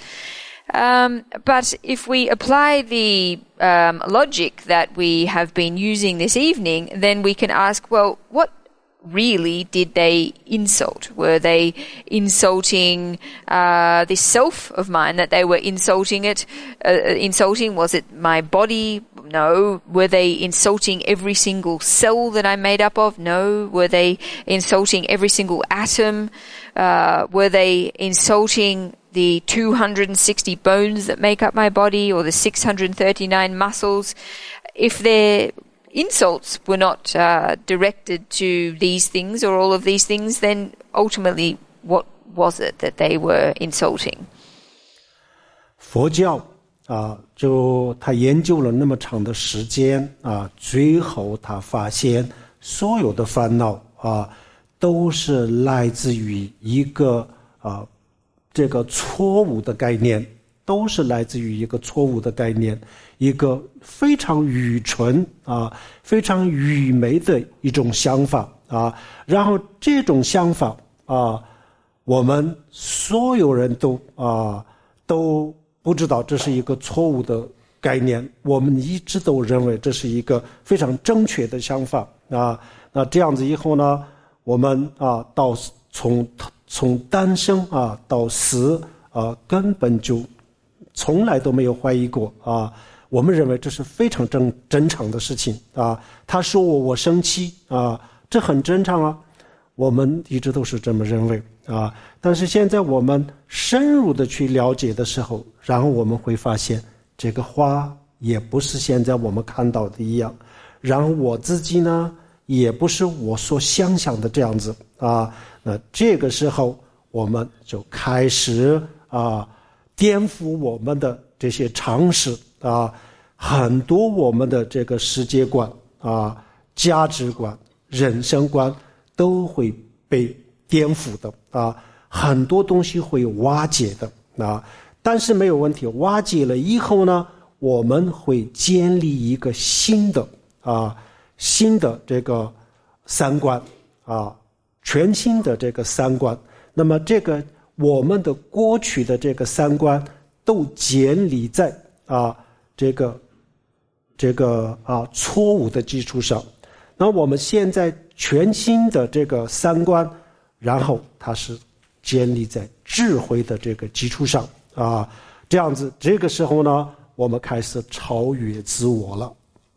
Um, but if we apply the um, logic that we have been using this evening, then we can ask, well, what really did they insult? Were they insulting uh, this self of mine, that they were insulting it, uh, insulting? Was it my body? No. Were they insulting every single cell that I'm made up of? No. Were they insulting every single atom? Uh, were they insulting the two hundred sixty bones that make up my body, or the six hundred thirty-nine muscles? If they're insults were not uh, directed to these things or all of these things, then ultimately what was it that they were insulting? 佛教啊，就他研究了那么长的时间啊，最后他发现所有的烦恼啊，都是来自于一个啊这个错误的概念，都是来自于一个错误的概念，一个非常愚蠢啊、非常愚昧的一种想法啊。然后这种想法啊，我们所有人都啊都不知道这是一个错误的概念，我们一直都认为这是一个非常正确的想法啊。那这样子以后呢，我们啊到从从诞生啊到死啊，根本就从来都没有怀疑过啊。我们认为这是非常正正常的事情啊。他说我我生气啊，这很正常啊。我们一直都是这么认为啊。但是现在我们深入的去了解的时候，然后我们会发现这个话也不是现在我们看到的一样。然后我自己呢，也不是我所想象的这样子啊。那这个时候我们就开始啊颠覆我们的这些常识啊，很多我们的这个世界观啊、价值观、人生观都会被颠覆的啊，很多东西会瓦解的啊。但是没有问题，瓦解了以后呢，我们会建立一个新的啊、新的这个三观啊，全新的这个三观。那么这个我们的过去的这个三观都建立在啊这个这个啊错误的基础上。那我们现在全新的这个三观，然后它是建立在智慧的这个基础上啊，这样子，这个时候呢，我们开始超越自我了。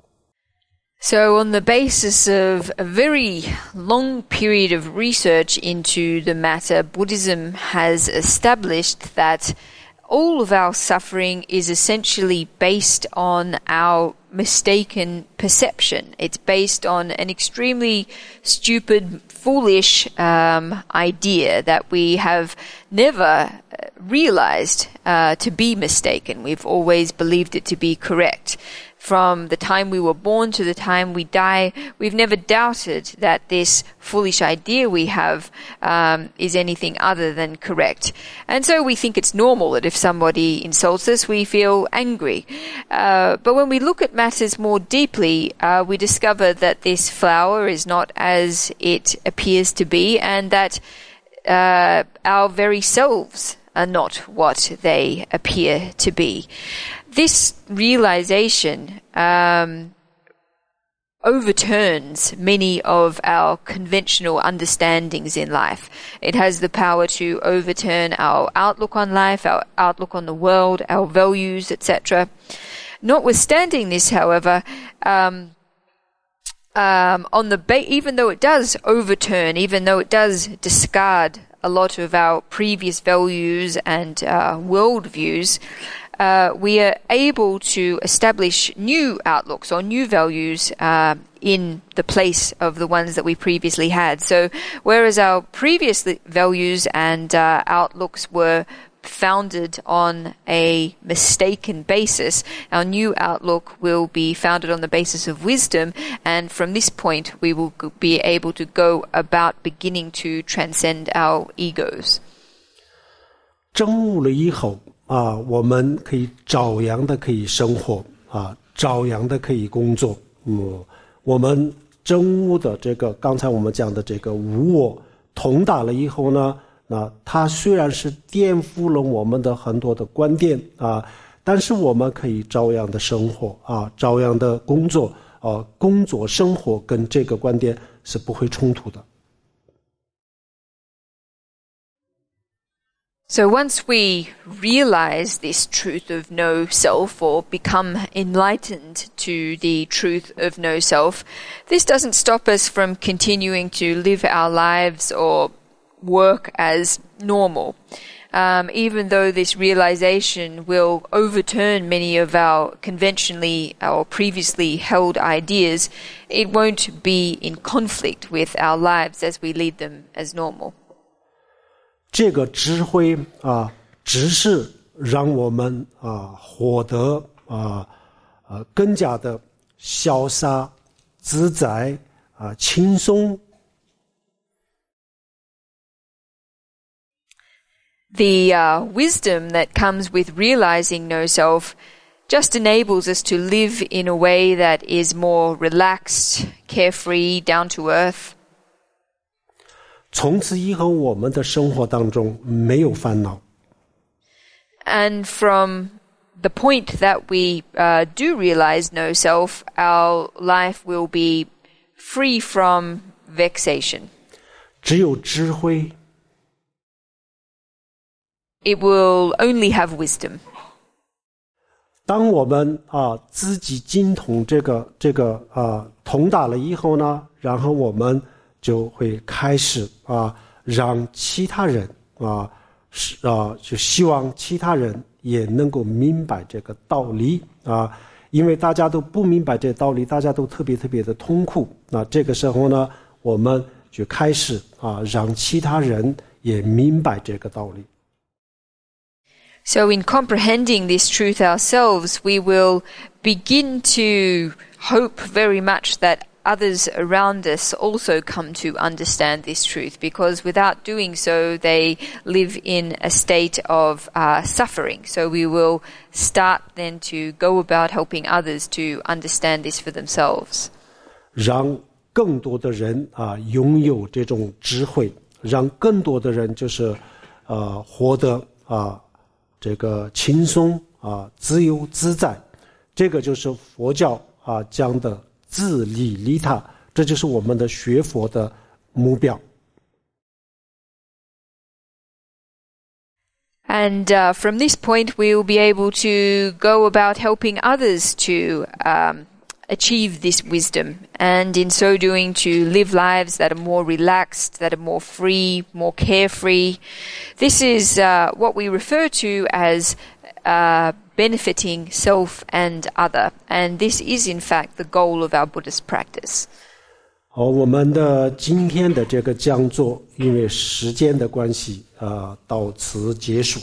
So on the basis of a very long period of research into the matter, Buddhism has established that all of our suffering is essentially based on our mistaken perception. It's based on an extremely stupid, foolish um, idea that we have never realized uh, to be mistaken. We've always believed it to be correct. From the time we were born to the time we die, we've never doubted that this foolish idea we have um, is anything other than correct. And so we think it's normal that if somebody insults us, we feel angry. Uh, but when we look at matters more deeply, uh, we discover that this flower is not as it appears to be, and that uh, our very selves are not what they appear to be. This realization um, overturns many of our conventional understandings in life. It has the power to overturn our outlook on life, our outlook on the world, our values, et cetera. Notwithstanding this, however, um, um, on the ba- even though it does overturn, even though it does discard a lot of our previous values and uh, worldviews, Uh, we are able to establish new outlooks or new values uh, in the place of the ones that we previously had. So whereas our previous values and uh, outlooks were founded on a mistaken basis, our new outlook will be founded on the basis of wisdom, and from this point we will be able to go about beginning to transcend our egos. 证悟了以后啊，我们可以照样的可以生活啊，照样的可以工作。嗯，我们证悟的这个，刚才我们讲的这个无我通达了以后呢，那它虽然是颠覆了我们的很多的观点啊，但是我们可以照样的生活啊，照样的工作啊，工作生活跟这个观点是不会冲突的。 So once we realize this truth of no self or become enlightened to the truth of no self, this doesn't stop us from continuing to live our lives or work as normal. Um, even though this realization will overturn many of our conventionally or previously held ideas, it won't be in conflict with our lives as we lead them as normal. 这个智慧啊，只是让我们啊获得啊呃更加的潇洒、自在啊轻松。 The uh, wisdom that comes with realizing no self just enables us to live in a way that is more relaxed, carefree, down to earth. 从此以后，我们的生活当中没有烦恼。 And from the point that we uh, do realize no self, our life will be free from vexation. 只有智慧。 It will only have wisdom. 当我们啊自己精通这个这个啊通达了以后呢，然后我们就会开始啊，让其他人啊，是啊，就希望其他人也能够明白这个道理啊，因为大家都不明白这道理，大家都特别特别的痛苦。那这个时候呢，我们就开始啊，让其他人也明白这个道理。 So in comprehending this truth ourselves, we will begin to hope very much that others around us also come to understand this truth, because without doing so, they live in a state of uh, suffering. So we will start then to go about helping others to understand this for themselves. 让更多的人啊拥有这种智慧，让更多的人就是呃获得啊这个轻松啊自由自在，这个就是佛教啊讲的自利利他，这就是我们的学佛的目标。 And uh, from this point, we will be able to go about helping others to um, achieve this wisdom, and in so doing to live lives that are more relaxed, that are more free, more carefree. This is uh, what we refer to as uh, benefiting self and other, and this is in fact the goal of our Buddhist practice. 好，我们的今天的这个讲座，因为时间的关系，啊，到此结束。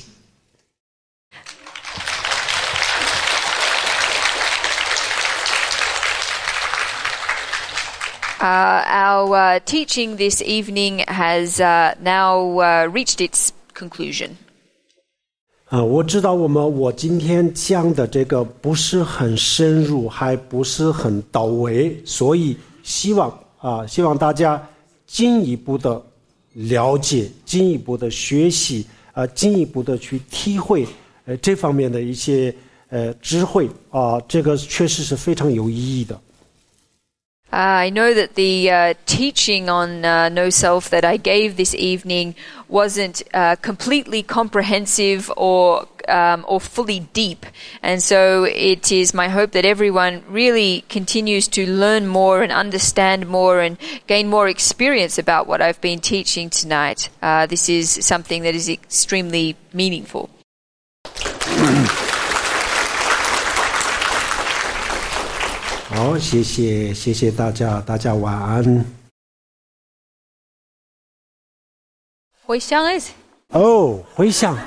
Uh, our uh, teaching this evening has uh, now uh, reached its conclusion. 啊，我知道我们我今天讲的这个不是很深入，还不是很到位，所以希望啊，希望大家进一步的了解，进一步的学习，啊，进一步的去体会，呃，这方面的一些呃智慧啊，这个确实是非常有意义的。 Uh, I know that the uh, teaching on uh, no self that I gave this evening wasn't uh, completely comprehensive or um, or fully deep, and so it is my hope that everyone really continues to learn more and understand more and gain more experience about what I've been teaching tonight. Uh, this is something that is extremely meaningful. 好，谢谢，谢谢大家，大家晚安。 回乡 is 哦，回乡。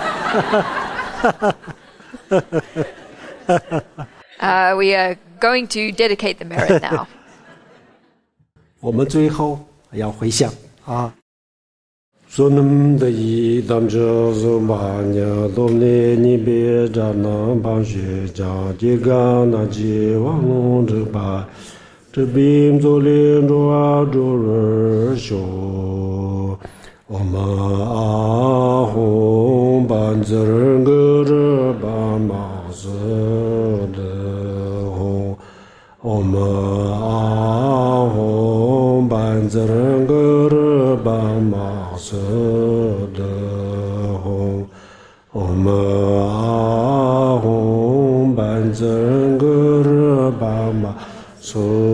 uh, we are going to dedicate the merit now. 我们最后要回乡啊。说那么的一当着是把年多年你别着那帮学家这个那几网络这把这边做连着啊做人说我们啊红班子人个着把毛色的红我们啊红班子人个着把毛色的红，我们啊红，伴着个热巴马。